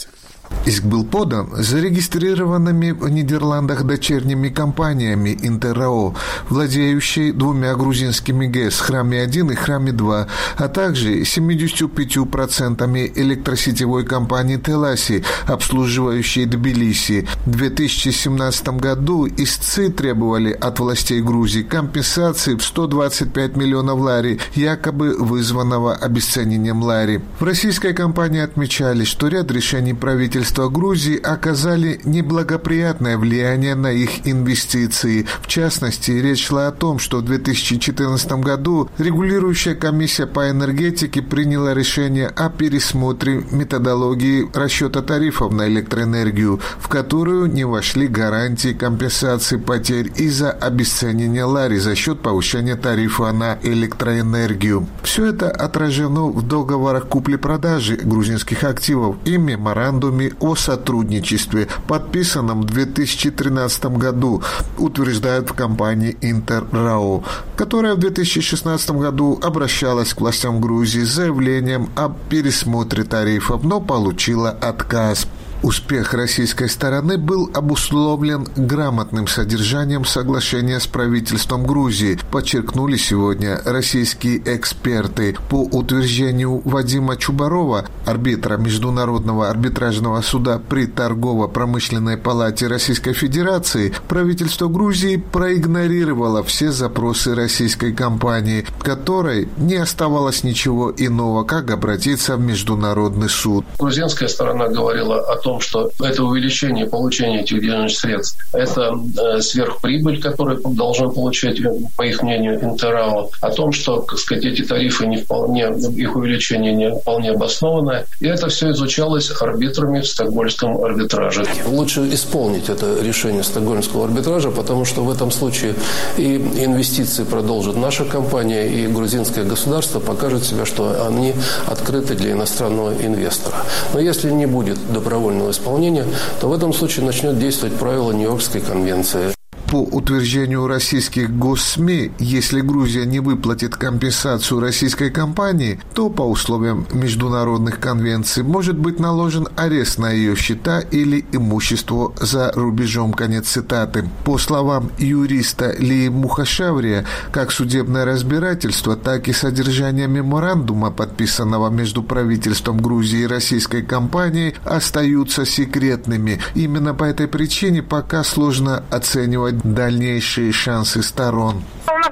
Иск был подан зарегистрированными в Нидерландах дочерними компаниями Интеррао, владеющей двумя грузинскими ГЭС Храми-один и Храми-два, а также семьдесят пять процентов электросетевой компании Теласи, обслуживающей Тбилиси. В две тысячи семнадцатом году истцы требовали от властей Грузии компенсации в сто двадцать пять миллионов лари, якобы вызванного обесценением лари. В российской компании отмечали, что ряд решений правительства Грузии оказали неблагоприятное влияние на их инвестиции. В частности, речь шла о том, что в две тысячи четырнадцатом году регулирующая комиссия по энергетике приняла решение о пересмотре методологии расчета тарифов на электроэнергию, в которую не вошли гарантии компенсации потерь из-за обесценения лари за счет повышения тарифа на электроэнергию. Все это отражено в договорах купли-продажи грузинских активов и меморандуме о сотрудничестве, подписанном в две тысячи тринадцатом году, утверждают в компании Интеррао, которая в две тысячи шестнадцатом году обращалась к властям Грузии с заявлением о пересмотре тарифов, но получила отказ. Успех российской стороны был обусловлен грамотным содержанием соглашения с правительством Грузии, подчеркнули сегодня российские эксперты. По утверждению Вадима Чубарова, арбитра Международного арбитражного суда при Торгово-промышленной палате Российской Федерации, правительство Грузии проигнорировало все запросы российской компании, которой не оставалось ничего иного, как обратиться в Международный суд. Грузинская сторона говорила о том, что это увеличение получения этих денежных средств, это э, сверхприбыль, которую должен получать, по их мнению, Интеррао, о том, что, так сказать, эти тарифы не вполне, их увеличение не вполне обоснованное, и это все изучалось арбитрами в Стокгольмском арбитраже. Лучше исполнить это решение Стокгольмского арбитража, потому что в этом случае и инвестиции продолжит наша компания, и грузинское государство покажет себя, что они открыты для иностранного инвестора. Но если не будет добровольного исполнения, то в этом случае начнет действовать правило Нью-Йоркской конвенции. По утверждению российских госсми, если Грузия не выплатит компенсацию российской компании, то по условиям международных конвенций может быть наложен арест на ее счета или имущество за рубежом. Конец цитаты. По словам юриста Лии Мухашаврия, как судебное разбирательство, так и содержание меморандума, подписанного между правительством Грузии и российской компанией, остаются секретными. Именно по этой причине пока сложно оценивать дальнейшие шансы сторон.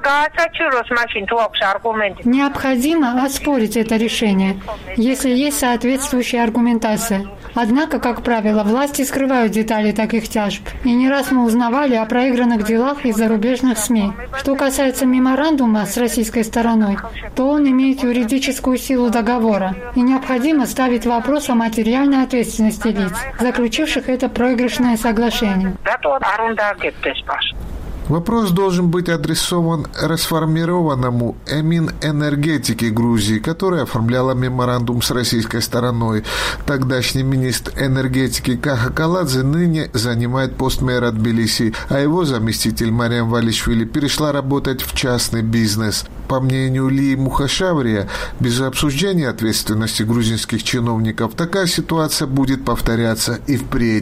Необходимо оспорить это решение, если есть соответствующая аргументация. Однако, как правило, власти скрывают детали таких тяжб. И не раз мы узнавали о проигранных делах из зарубежных СМИ. Что касается меморандума с российской стороной, то он имеет юридическую силу договора. И необходимо ставить вопрос о материальной ответственности лиц, заключивших это проигрышное соглашение. Вопрос должен быть адресован расформированному Минэнергетики Грузии, которая оформляла меморандум с российской стороной. Тогдашний министр энергетики Каха Каладзе ныне занимает пост мэра Тбилиси, а его заместитель Мариам Валишвили перешла работать в частный бизнес. По мнению Лии Мухашаврия, без обсуждения ответственности грузинских чиновников такая ситуация будет повторяться и впредь.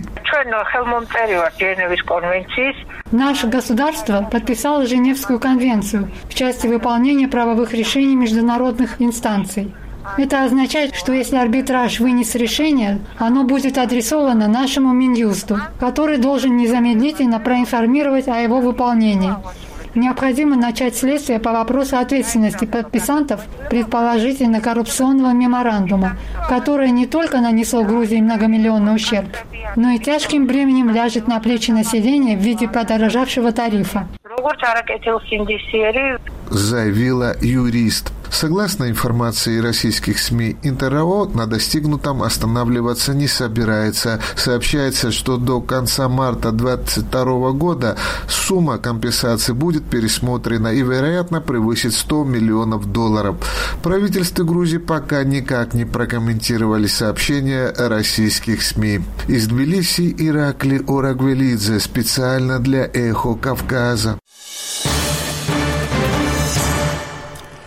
Наше государство подписало Женевскую конвенцию в части выполнения правовых решений международных инстанций. Это означает, что если арбитраж вынес решение, оно будет адресовано нашему Минюсту, который должен незамедлительно проинформировать о его выполнении. Необходимо начать следствие по вопросу ответственности подписантов предположительно коррупционного меморандума, которое не только нанесло Грузии многомиллионный ущерб, но и тяжким бременем ляжет на плечи населения в виде подорожавшего тарифа. Заявила юрист. Согласно информации российских СМИ, Интеррао на достигнутом останавливаться не собирается. Сообщается, что до конца марта две тысячи двадцать второго года сумма компенсации будет пересмотрена и, вероятно, превысит сто миллионов долларов. Правительство Грузии пока никак не прокомментировали сообщения российских СМИ. Из Тбилиси Иракли Орагвелидзе специально для «Эхо Кавказа».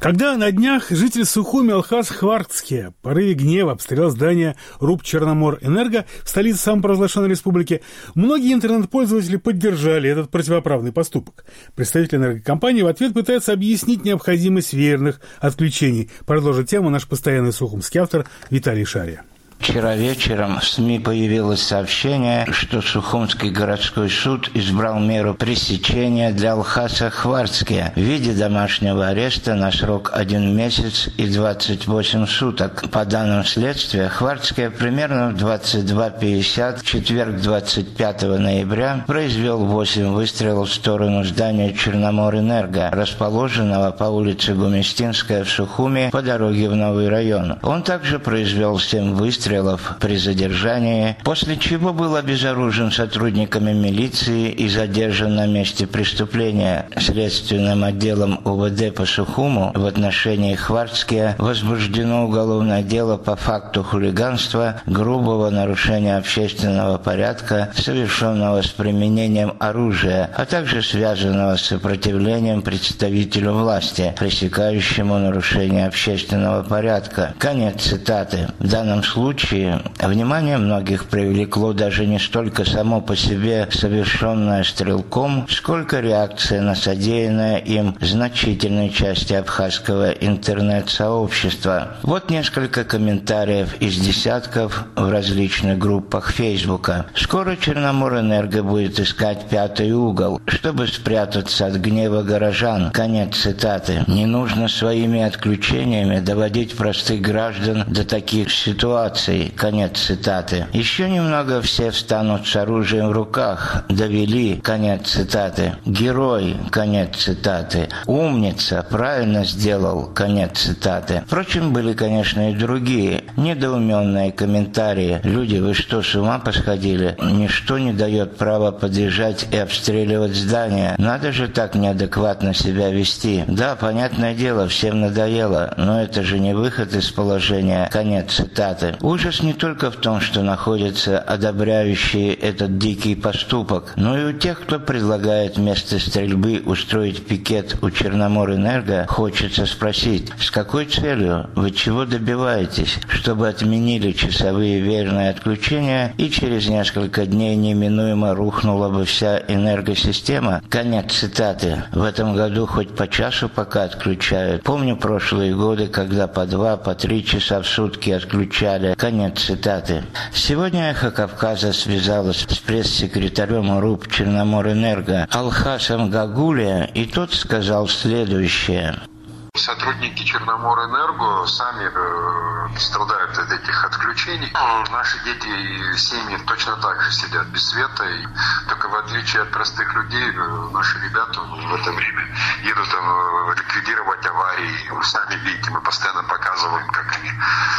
Когда на днях житель Сухуми Алхаз Хварцкий в порыве гнева обстрелял здание РУП «Черноморэнерго» в столице самопровозглашенной республики, многие интернет-пользователи поддержали этот противоправный поступок. Представитель энергокомпании в ответ пытается объяснить необходимость веерных отключений. Продолжит тему наш постоянный сухумский автор Виталий Шария. Вчера вечером в СМИ появилось сообщение, что Сухумский городской суд избрал меру пресечения для Алхаса Хварцкия в виде домашнего ареста на срок один месяц и двадцать восемь суток. По данным следствия, Хварцкий примерно в двадцать два пятьдесят в четверг двадцать пятого ноября произвел восемь выстрелов в сторону здания Черноморэнерго, расположенного по улице Гуместинская в Сухуми по дороге в Новый район. Он также произвел семь выстрелов при задержании, после чего был обезоружен сотрудниками милиции и задержан на месте преступления. Следственным отделом УВД по Сухуму в отношении Хварцкия возбуждено уголовное дело по факту хулиганства, грубого нарушения общественного порядка, совершенного с применением оружия, а также связанного с сопротивлением представителю власти, пресекающему нарушение общественного порядка. Конец цитаты. В данном случае внимание многих привлекло даже не столько само по себе совершенное стрелком, сколько реакция на содеянное им значительной части абхазского интернет-сообщества. Вот несколько комментариев из десятков в различных группах Фейсбука. Скоро Черноморэнерго будет искать пятый угол, чтобы спрятаться от гнева горожан. Конец цитаты. Не нужно своими отключениями доводить простых граждан до таких ситуаций. Конец цитаты. Еще немного все встанут с оружием в руках. Довели. Конец цитаты. Герой. Конец цитаты. Умница. Правильно сделал. Конец цитаты. Впрочем, были, конечно, и другие недоуменные комментарии. Люди, вы что, с ума посходили? Ничто не дает права подъезжать и обстреливать здания. Надо же так неадекватно себя вести. Да, понятное дело, всем надоело, но это же не выход из положения. Конец цитаты. Ужас не только в том, что находятся одобряющие этот дикий поступок, но и у тех, кто предлагает вместо стрельбы устроить пикет у Черноморэнерго, хочется спросить, с какой целью, вы чего добиваетесь, чтобы отменили часовые веерные отключения и через несколько дней неминуемо рухнула бы вся энергосистема? Конец цитаты. В этом году хоть по часу пока отключают. Помню прошлые годы, когда по два, по три часа в сутки отключали. Конец цитаты. Сегодня «Эхо Кавказа» связалась с пресс-секретарем РУП Черноморэнерго Алхасом Гагулия, и тот сказал следующее. Сотрудники Черноморэнерго сами э, страдают от этих отключений. Наши дети и семьи точно так же сидят без света. И только в отличие от простых людей, э, наши ребята в это время едут там, э, ликвидировать аварии. Вы сами видите, мы постоянно показываем, как они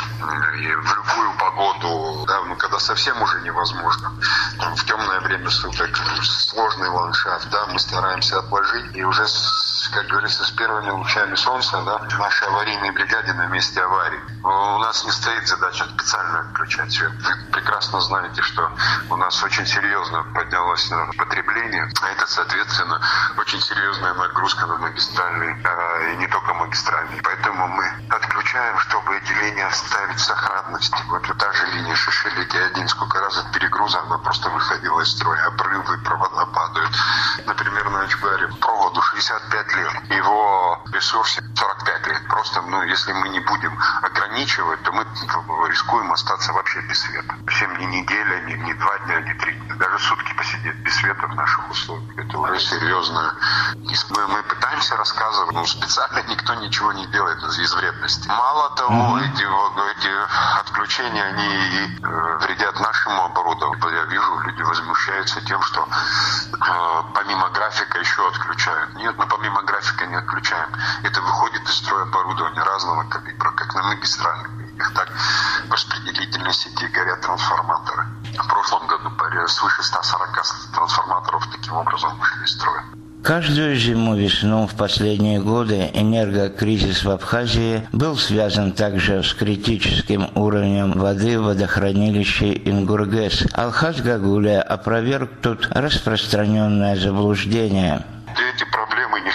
э, в любую погоду, да, ну, когда совсем уже невозможно. Там, в темное время суток сложный ландшафт, да, мы стараемся отложить. И уже, с, как говорится, с первыми лучами солнца, да, нашей аварийной бригаде на месте аварии. У нас не стоит задача специально отключать свет. Вы прекрасно знаете, что у нас очень серьезно поднялось потребление, а это, соответственно, очень серьезная нагрузка на магистральные, а, и не только магистральные. Поэтому мы отключаем, чтобы эти линии оставить в сохранности. Вот та же линия Шишелики один, сколько раз от перегруза она просто выходила из строя. Обрывы, провода падают. Например, на Ачбаре проводу шестьдесят пять лет. Его ресурсе сорок пять лет. Просто, ну, если мы не будем ограничивать, то мы рискуем остаться вообще без света. Всем ни неделя, ни, ни два дня, ни три дня. Даже сутки посидеть без света в наших условиях. Это уже серьезно. Мы, мы пытаемся рассказывать, но специально никто ничего не делает из вредности. Мало того, mm-hmm. эти, эти отключения, они э, вредят нашему оборудованию. Я вижу, люди возмущаются тем, что э, помимо графика еще отключают. Нет, мы помимо графика не отключаем. Это выходит из строя оборудования разного калибра, как на магистральных линиях, так в распределительной сети горят трансформаторы. В прошлом году свыше ста сорока трансформаторов таким образом вышли из строя. Каждую зиму-весну в последние годы энергокризис в Абхазии был связан также с критическим уровнем воды в водохранилище Ингургэс. Алхас Гагулия опроверг тут распространенное заблуждение. Эти проблемы не вчера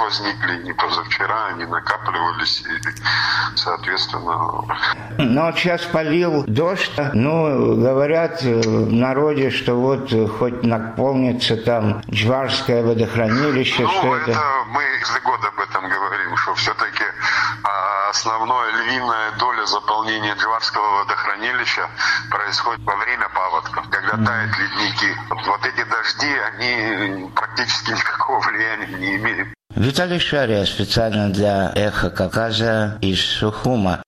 возникли не позавчера, они накапливались, и, соответственно... Но сейчас полил дождь, ну, говорят в народе, что вот хоть наполнится там Джварское водохранилище, ну, что это... это... мы каждый год об этом говорим, что все-таки основная львиная доля заполнения Джварского водохранилища происходит во время паводков, когда тают ледники. Вот эти дожди, они практически никакого влияния не имеют. Виталий Шария специально для «Эхо Кавказа» из Сухума.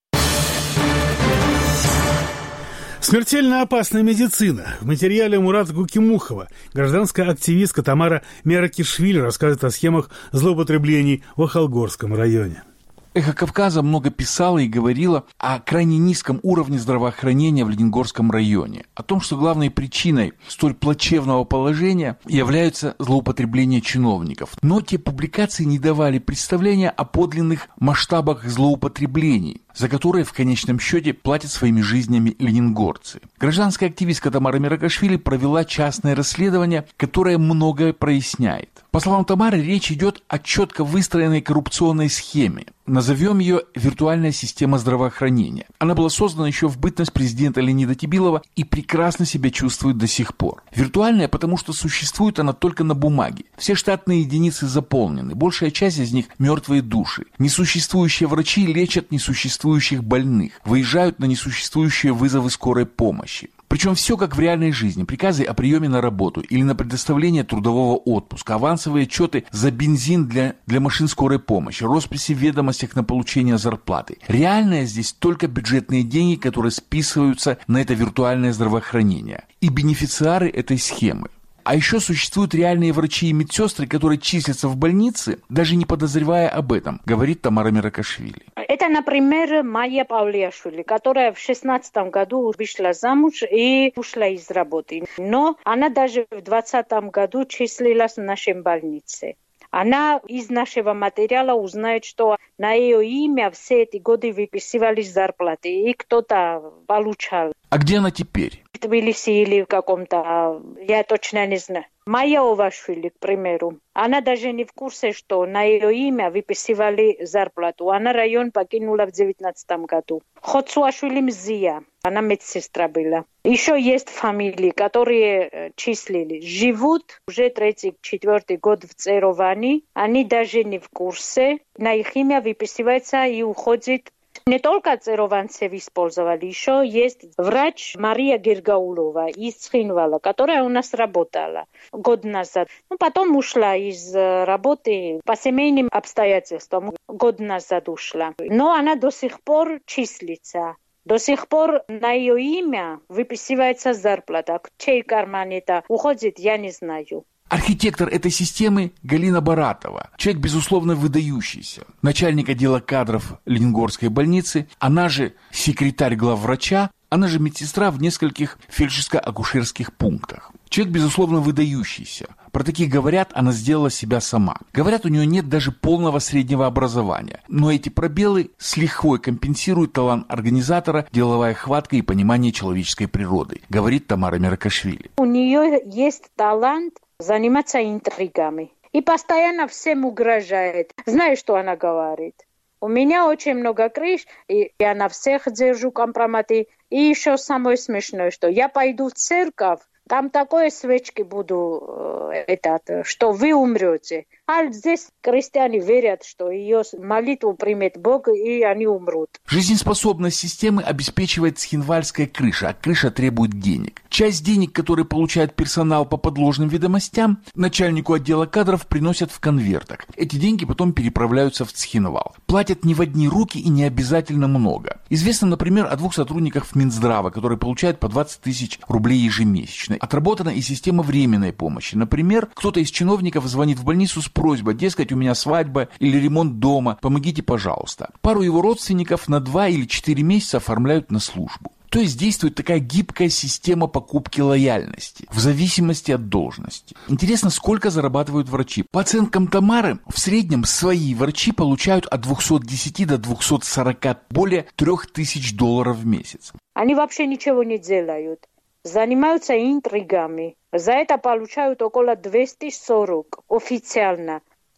Смертельно опасная медицина. В материале Мурата Гукимухова гражданская активистка Тамара Меракишвили рассказывает о схемах злоупотреблений в Ахалгорском районе. «Эхо Кавказа» много писала и говорила о крайне низком уровне здравоохранения в Лениногорском районе, о том, что главной причиной столь плачевного положения являются злоупотребления чиновников. Но те публикации не давали представления о подлинных масштабах злоупотреблений, за которые в конечном счете платят своими жизнями ленингорцы. Гражданская активистка Тамара Меракишвили провела частное расследование, которое многое проясняет. По словам Тамары, речь идет о четко выстроенной коррупционной схеме. Назовем ее «виртуальная система здравоохранения». Она была создана еще в бытность президента Леонида Тибилова и прекрасно себя чувствует до сих пор. Виртуальная, потому что существует она только на бумаге. Все штатные единицы заполнены, большая часть из них – мертвые души. Несуществующие врачи лечат несуществующих больных, выезжают на несуществующие вызовы скорой помощи. Причем все как в реальной жизни. Приказы о приеме на работу или на предоставление трудового отпуска, авансовые отчеты за бензин для, для машин скорой помощи, росписи в ведомостях на получение зарплаты. Реальное здесь только бюджетные деньги, которые списываются на это виртуальное здравоохранение. И бенефициары этой схемы. А еще существуют реальные врачи и медсестры, которые числятся в больнице, даже не подозревая об этом, говорит Тамара Меракишвили. Это, например, Майя Павлиашвили, которая в шестнадцатом году вышла замуж и ушла из работы. Но она даже в двадцатом году числилась в нашей больнице. Она из нашего материала узнает, что на ее имя все эти годы выписывались зарплаты, и кто-то получал. А где она теперь? В Тбилиси или в каком-то, я точно не знаю. Майя Овашвили, к примеру, она даже не в курсе, что на ее имя выписывали зарплату. Она район покинула в девятнадцатом году. Хоцуашвили Мзия, она медсестра была. Еще есть фамилии, которые числили. Живут уже третий, четвертый год в Цероване. Они даже не в курсе. На их имя выписывается и уходит. Не только церованцев использовали, еще есть врач Мария Гергаулова из Цхинвала, которая у нас работала год назад. Ну, потом ушла из работы по семейным обстоятельствам, год назад ушла. Но она до сих пор числится. До сих пор на ее имя выписывается зарплата. В чей карман это уходит, я не знаю. Архитектор этой системы Галина Баратова, человек, безусловно, выдающийся, начальник отдела кадров Ленингорской больницы, она же секретарь главврача, она же медсестра в нескольких фельдшерско-акушерских пунктах. Человек, безусловно, выдающийся. Про таких говорят, она сделала себя сама. Говорят, у нее нет даже полного среднего образования. Но эти пробелы с лихвой компенсируют талант организатора, деловая хватка и понимание человеческой природы, говорит Тамара Меракишвили. У нее есть талант заниматься интригами. И постоянно всем угрожает. Знаешь, что она говорит? У меня очень много крыш, и я на всех держу компроматы. И еще самое смешное, что я пойду в церковь, там такое свечки буду, э, этот, что вы умрете. А здесь крестьяне верят, что ее молитву примет Бог, и они умрут. Жизнеспособность системы обеспечивает цхинвальская крыша, а крыша требует денег. Часть денег, которые получает персонал по подложным ведомостям, начальнику отдела кадров приносят в конвертах. Эти деньги потом переправляются в Цхинвал. Платят не в одни руки и не обязательно много. Известно, например, о двух сотрудниках Минздрава, которые получают по двадцать тысяч рублей ежемесячно. Отработана и система временной помощи. Например, кто-то из чиновников звонит в больницу с просьбой, дескать, у меня свадьба или ремонт дома, помогите, пожалуйста. Пару его родственников на два или четыре месяца оформляют на службу. То есть действует такая гибкая система покупки лояльности в зависимости от должности. Интересно, сколько зарабатывают врачи? По оценкам Тамары, в среднем свои врачи получают от двухсот десяти до двухсот сорока, более трех тысяч долларов в месяц. Они вообще ничего не делают. Занимаются интригами. За это получают около двести сорок официально.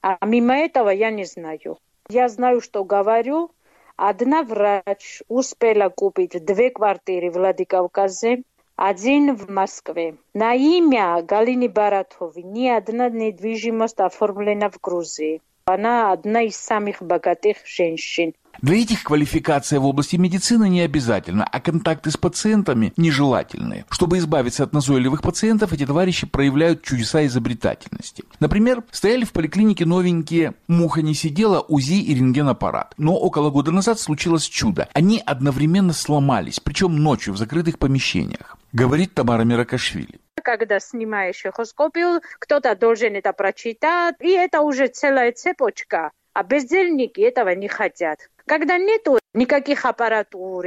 А мимо этого я не знаю. Я знаю, что говорю. Одна врач успела купить две квартиры в Владикавказе, один в Москве. На имя Галины Баратовой ни одна недвижимость оформлена в Грузии. Она одна из самых богатых женщин. Для этих квалификация в области медицины не обязательно, а контакты с пациентами нежелательны. Чтобы избавиться от назойливых пациентов, эти товарищи проявляют чудеса изобретательности. Например, стояли в поликлинике новенькие «Муха не сидела», УЗИ и рентгенаппарат. Но около года назад случилось чудо. Они одновременно сломались, причем ночью в закрытых помещениях, говорит Тамара Миракашвили. Когда снимаешь эхоскопию, кто-то должен это прочитать, и это уже целая цепочка. А бездельники этого не хотят. Когда нету никаких аппаратур,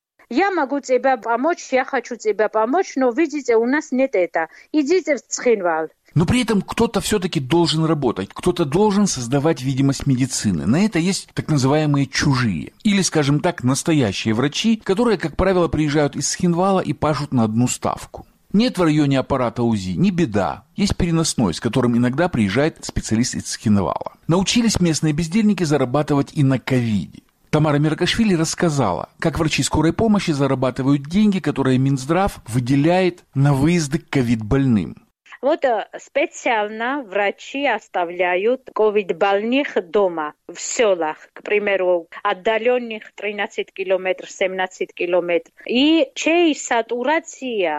я могу тебе помочь, я хочу тебе помочь, но видите, у нас нет этого. Идите в Цхинвал. Но при этом кто-то все-таки должен работать, кто-то должен создавать видимость медицины. На это есть так называемые чужие. Или, скажем так, настоящие врачи, которые, как правило, приезжают из Цхинвала и пашут на одну ставку. Нет в районе аппарата УЗИ, не беда. Есть переносной, с которым иногда приезжает специалист из Цхинвала. Научились местные бездельники зарабатывать и на ковиде. Тамара Миракашвили рассказала, как врачи скорой помощи зарабатывают деньги, которые Минздрав выделяет на выезды к ковид-больным. Вот специально врачи оставляют ковид-больных дома, в селах, к примеру, отдаленных тринадцать километров, семнадцать километров. И чья сатурация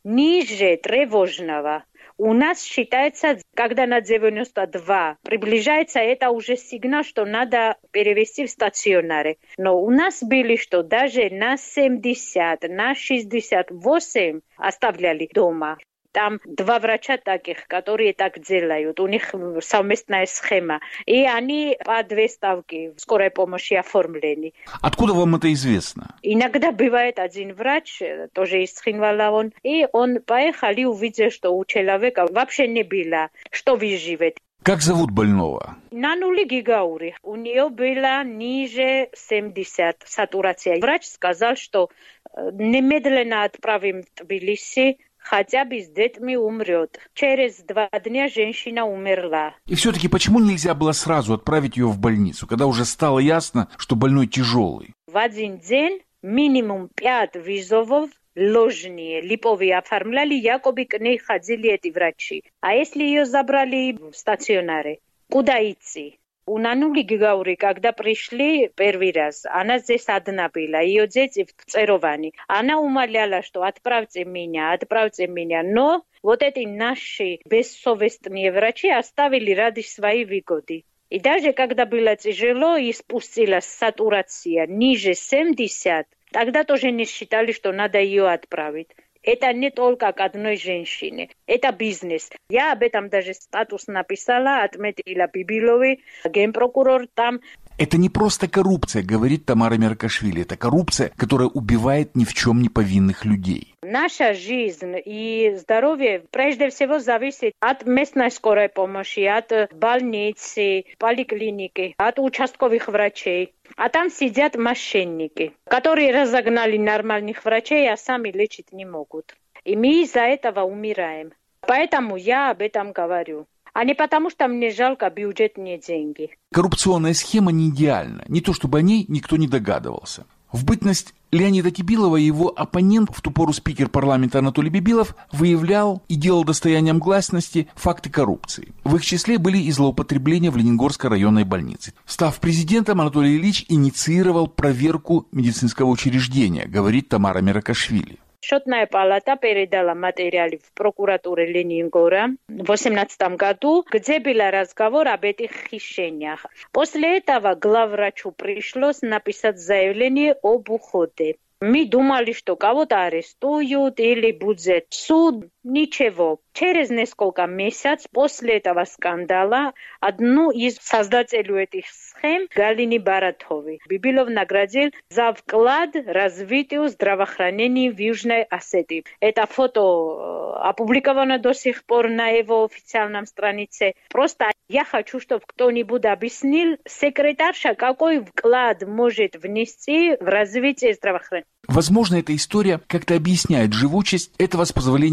ниже тревожного. У нас считается, когда на девяносто два приближается, это уже сигнал, что надо перевести в стационары. Но у нас были, что даже на семьдесят, на шестьдесят восемь оставляли дома. Там два врача таких, которые так делают. У них совместная схема. И они по две ставки в скорой помощи оформлены. Откуда вам это известно? Иногда бывает один врач, тоже из Цхинвала он, и он поехал и увидел, что у человека вообще не было, что выживет. Как зовут больного? Нанули Гигаури. У нее было ниже семьдесят сатурация. Врач сказал, что немедленно отправим в Тбилиси, хотя бы с детьми умрет. Через два дня женщина умерла. И все-таки почему нельзя было сразу отправить ее в больницу, когда уже стало ясно, что больной тяжелый? В один день минимум пять вызовов ложные, липовые оформляли, якобы к ней ходили эти врачи. А если ее забрали в стационары, куда идти? У Нанули Гигаури, когда пришли первый раз, она здесь одна была, ее дети в Цероване. Она умоляла, что отправьте меня, отправьте меня. Но вот эти наши бессовестные врачи оставили ради своей выгоды. И даже когда было тяжело и спустилась сатурация ниже семидесяти, тогда тоже не считали, что надо ее отправить. Это не только к одной женщине. Это бизнес. Я об этом даже статус написала, отметила Бибиловой, генпрокурор там. Это не просто коррупция, говорит Тамара Миракашвили. Это коррупция, которая убивает ни в чем не повинных людей. Наша жизнь и здоровье прежде всего зависит от местной скорой помощи, от больницы, поликлиники, от участковых врачей. А там сидят мошенники, которые разогнали нормальных врачей, а сами лечить не могут. И мы из-за этого умираем. Поэтому я об этом говорю. А не потому, что мне жалко бюджетные деньги. Коррупционная схема не идеальна. Не то, чтобы о ней никто не догадывался. В бытность Леонида Кибилова и его оппонент, в ту пору спикер парламента Анатолий Бибилов, выявлял и делал достоянием гласности факты коррупции. В их числе были и злоупотребления в Лениногорской районной больнице. Став президентом, Анатолий Ильич инициировал проверку медицинского учреждения, говорит Тамара Миракашвили. Счетная палата передала материалы в прокуратуру Ленингора в две тысячи восемнадцатом году, где был разговор об этих хищениях. После этого главврачу пришлось написать заявление об уходе. Мы думали, что кого-то арестуют или будет суд. Ничего. Через несколько месяцев после этого скандала одну из создателей этих схем, Галины Баратовой, Бибилов наградил за вклад в развитие здравоохранения в Южной Осетии. Это фото опубликовано до сих пор на его официальном странице. Просто я хочу, чтобы кто-нибудь объяснил, секретарша, какой вклад может внести в развитие здравоохранения. Возможно, эта история как-то объясняет живучесть этого, с позволения сказать,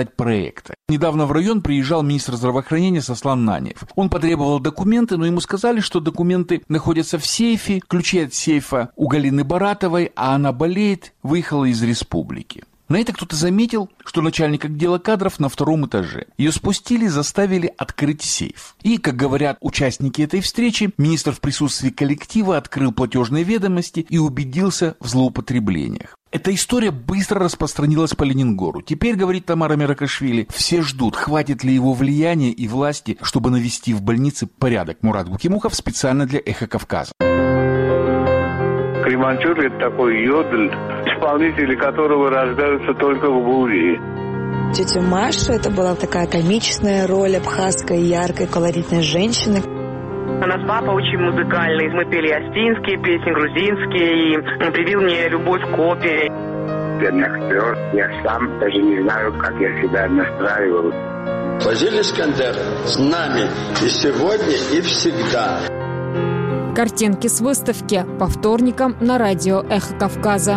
результате проекта. Недавно в район приезжал министр здравоохранения Сослан Нанев. Он потребовал документы, но ему сказали, что документы находятся в сейфе, ключи от сейфа у Галины Баратовой, а она болеет, выехала из республики. На это кто-то заметил, что начальник отдела кадров на втором этаже. Ее спустили, заставили открыть сейф. И, как говорят участники этой встречи, министр в присутствии коллектива открыл платежные ведомости и убедился в злоупотреблениях. Эта история быстро распространилась по Ленингору. Теперь, говорит Тамара Меракашвили, все ждут, хватит ли его влияния и власти, чтобы навести в больнице порядок. Мурат Гукимухов специально для «Эхо Кавказа». Кремантюр – это такой йодль, исполнители которого рождаются только в Гурии. Тетя Маша – это была такая комичная роль абхазской, яркой, колоритной женщины. У нас папа очень музыкальный. Мы пели астинские песни, грузинские, и он привил мне любовь к опере. Я не актер, я сам даже не знаю, как я себя настраивал. Фазиль Искандер с нами и сегодня, и всегда. Картинки с выставки по вторникам на радио «Эхо Кавказа».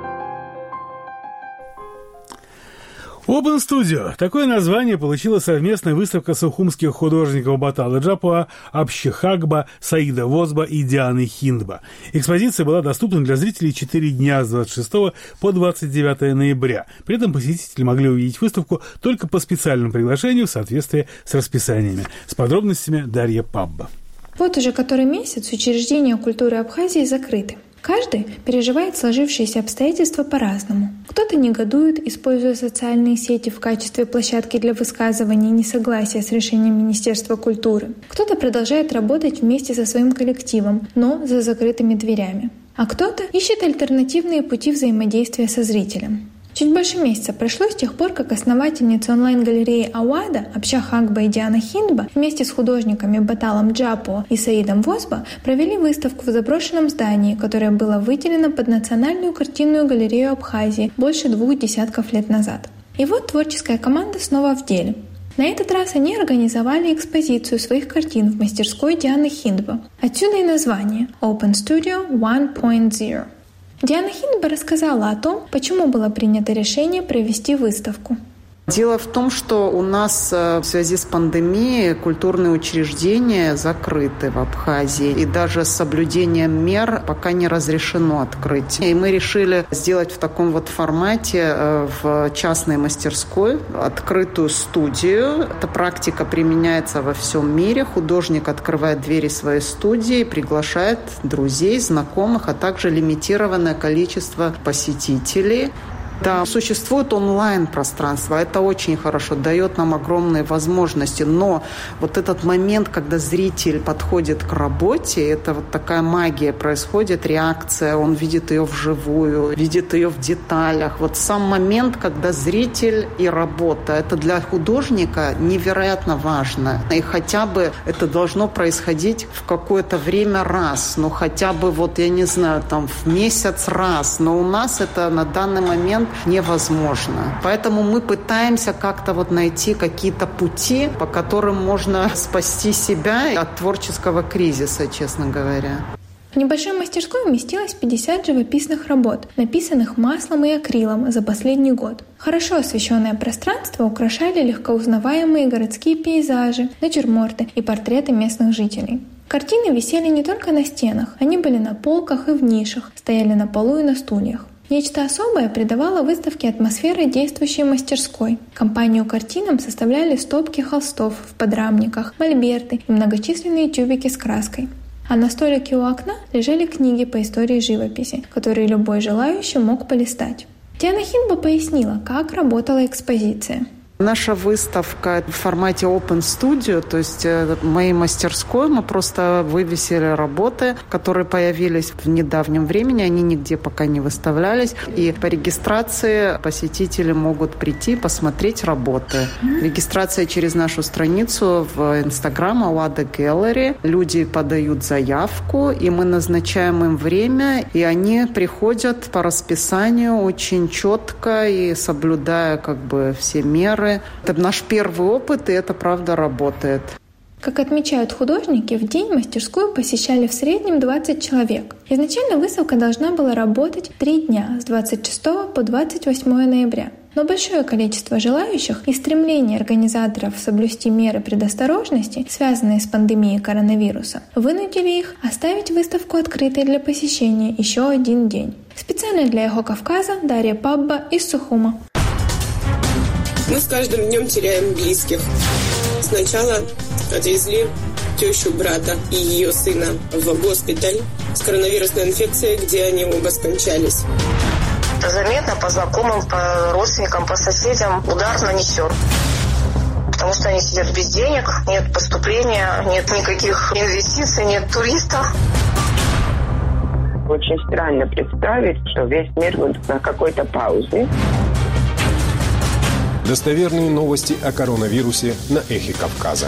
Open Studio. Такое название получила совместная выставка сухумских художников Батала Джапуа, Абщехагба, Саида Возба и Дианы Хиндба. Экспозиция была доступна для зрителей четыре дня с двадцать шестого по двадцать девятое ноября. При этом посетители могли увидеть выставку только по специальному приглашению в соответствии с расписаниями. С подробностями Дарья Пабба. Вот уже который месяц учреждения культуры Абхазии закрыты. Каждый переживает сложившиеся обстоятельства по-разному. Кто-то негодует, используя социальные сети в качестве площадки для высказывания несогласия с решением Министерства культуры. Кто-то продолжает работать вместе со своим коллективом, но за закрытыми дверями. А кто-то ищет альтернативные пути взаимодействия со зрителем. Чуть больше месяца прошло с тех пор, как основательницы онлайн-галереи Ауада Абщехагба и Диана Хиндба вместе с художниками Баталом Джапуа и Саидом Возба провели выставку в заброшенном здании, которое было выделено под Национальную картинную галерею Абхазии больше двух десятков лет назад. И вот творческая команда снова в деле. На этот раз они организовали экспозицию своих картин в мастерской Дианы Хиндба. Отсюда и название Open Studio один ноль. Диана Хиндба рассказала о том, почему было принято решение провести выставку. Дело в том, что у нас в связи с пандемией культурные учреждения закрыты в Абхазии. И даже с соблюдением мер пока не разрешено открытие. И мы решили сделать в таком вот формате в частной мастерской открытую студию. Эта практика применяется во всем мире. Художник открывает двери своей студии, приглашает друзей, знакомых, а также лимитированное количество посетителей. Да, существует онлайн-пространство, это очень хорошо, дает нам огромные возможности, но вот этот момент, когда зритель подходит к работе, это вот такая магия происходит, реакция, он видит ее вживую, видит ее в деталях. Вот сам момент, когда зритель и работа, это для художника невероятно важно. И хотя бы это должно происходить в какое-то время раз, ну хотя бы вот, я не знаю, там в месяц раз, но у нас это на данный момент невозможно. Поэтому мы пытаемся как-то вот найти какие-то пути, по которым можно спасти себя от творческого кризиса, честно говоря. В небольшой мастерской уместилось пятьдесят живописных работ, написанных маслом и акрилом за последний год. Хорошо освещенное пространство украшали легкоузнаваемые городские пейзажи, натюрморты и портреты местных жителей. Картины висели не только на стенах, они были на полках и в нишах, стояли на полу и на стульях. Нечто особое придавало выставке атмосферы действующей мастерской. Компанию картинам составляли стопки холстов в подрамниках, мольберты и многочисленные тюбики с краской. А на столике у окна лежали книги по истории живописи, которые любой желающий мог полистать. Диана Хиндба пояснила, как работала экспозиция. Наша выставка в формате Open Studio, то есть в моей мастерской мы просто вывесили работы, которые появились в недавнем времени, они нигде пока не выставлялись. И по регистрации посетители могут прийти, посмотреть работы. Регистрация через нашу страницу в Instagram Ауада Gallery. Люди подают заявку, и мы назначаем им время, и они приходят по расписанию очень четко и соблюдая как бы все меры. Это наш первый опыт, и это правда работает. Как отмечают художники, в день мастерскую посещали в среднем двадцать человек. Изначально выставка должна была работать три дня, с двадцать шестого по двадцать восьмое ноября. Но большое количество желающих и стремление организаторов соблюсти меры предосторожности, связанные с пандемией коронавируса, вынудили их оставить выставку открытой для посещения еще один день. Специально для «Эхо Кавказа» Дарья Пабба из Сухума. Мы с каждым днем теряем близких. Сначала отвезли тещу брата и ее сына в госпиталь с коронавирусной инфекцией, где они оба скончались. Это заметно по знакомым, по родственникам, по соседям удар нанесен. Потому что они сидят без денег, нет поступления, нет никаких инвестиций, нет туристов. Очень странно представить, что весь мир будет на какой-то паузе. Достоверные новости о коронавирусе на Эхе Кавказа.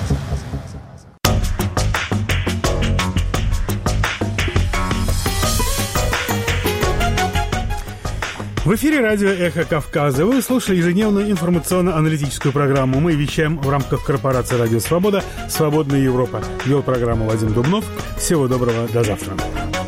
В эфире радио «Эхо Кавказа». Вы слушали ежедневную информационно-аналитическую программу. Мы вещаем в рамках корпорации «Радио Свобода». «Свободная Европа». Вел программу Вадим Дубнов. Всего доброго. До завтра.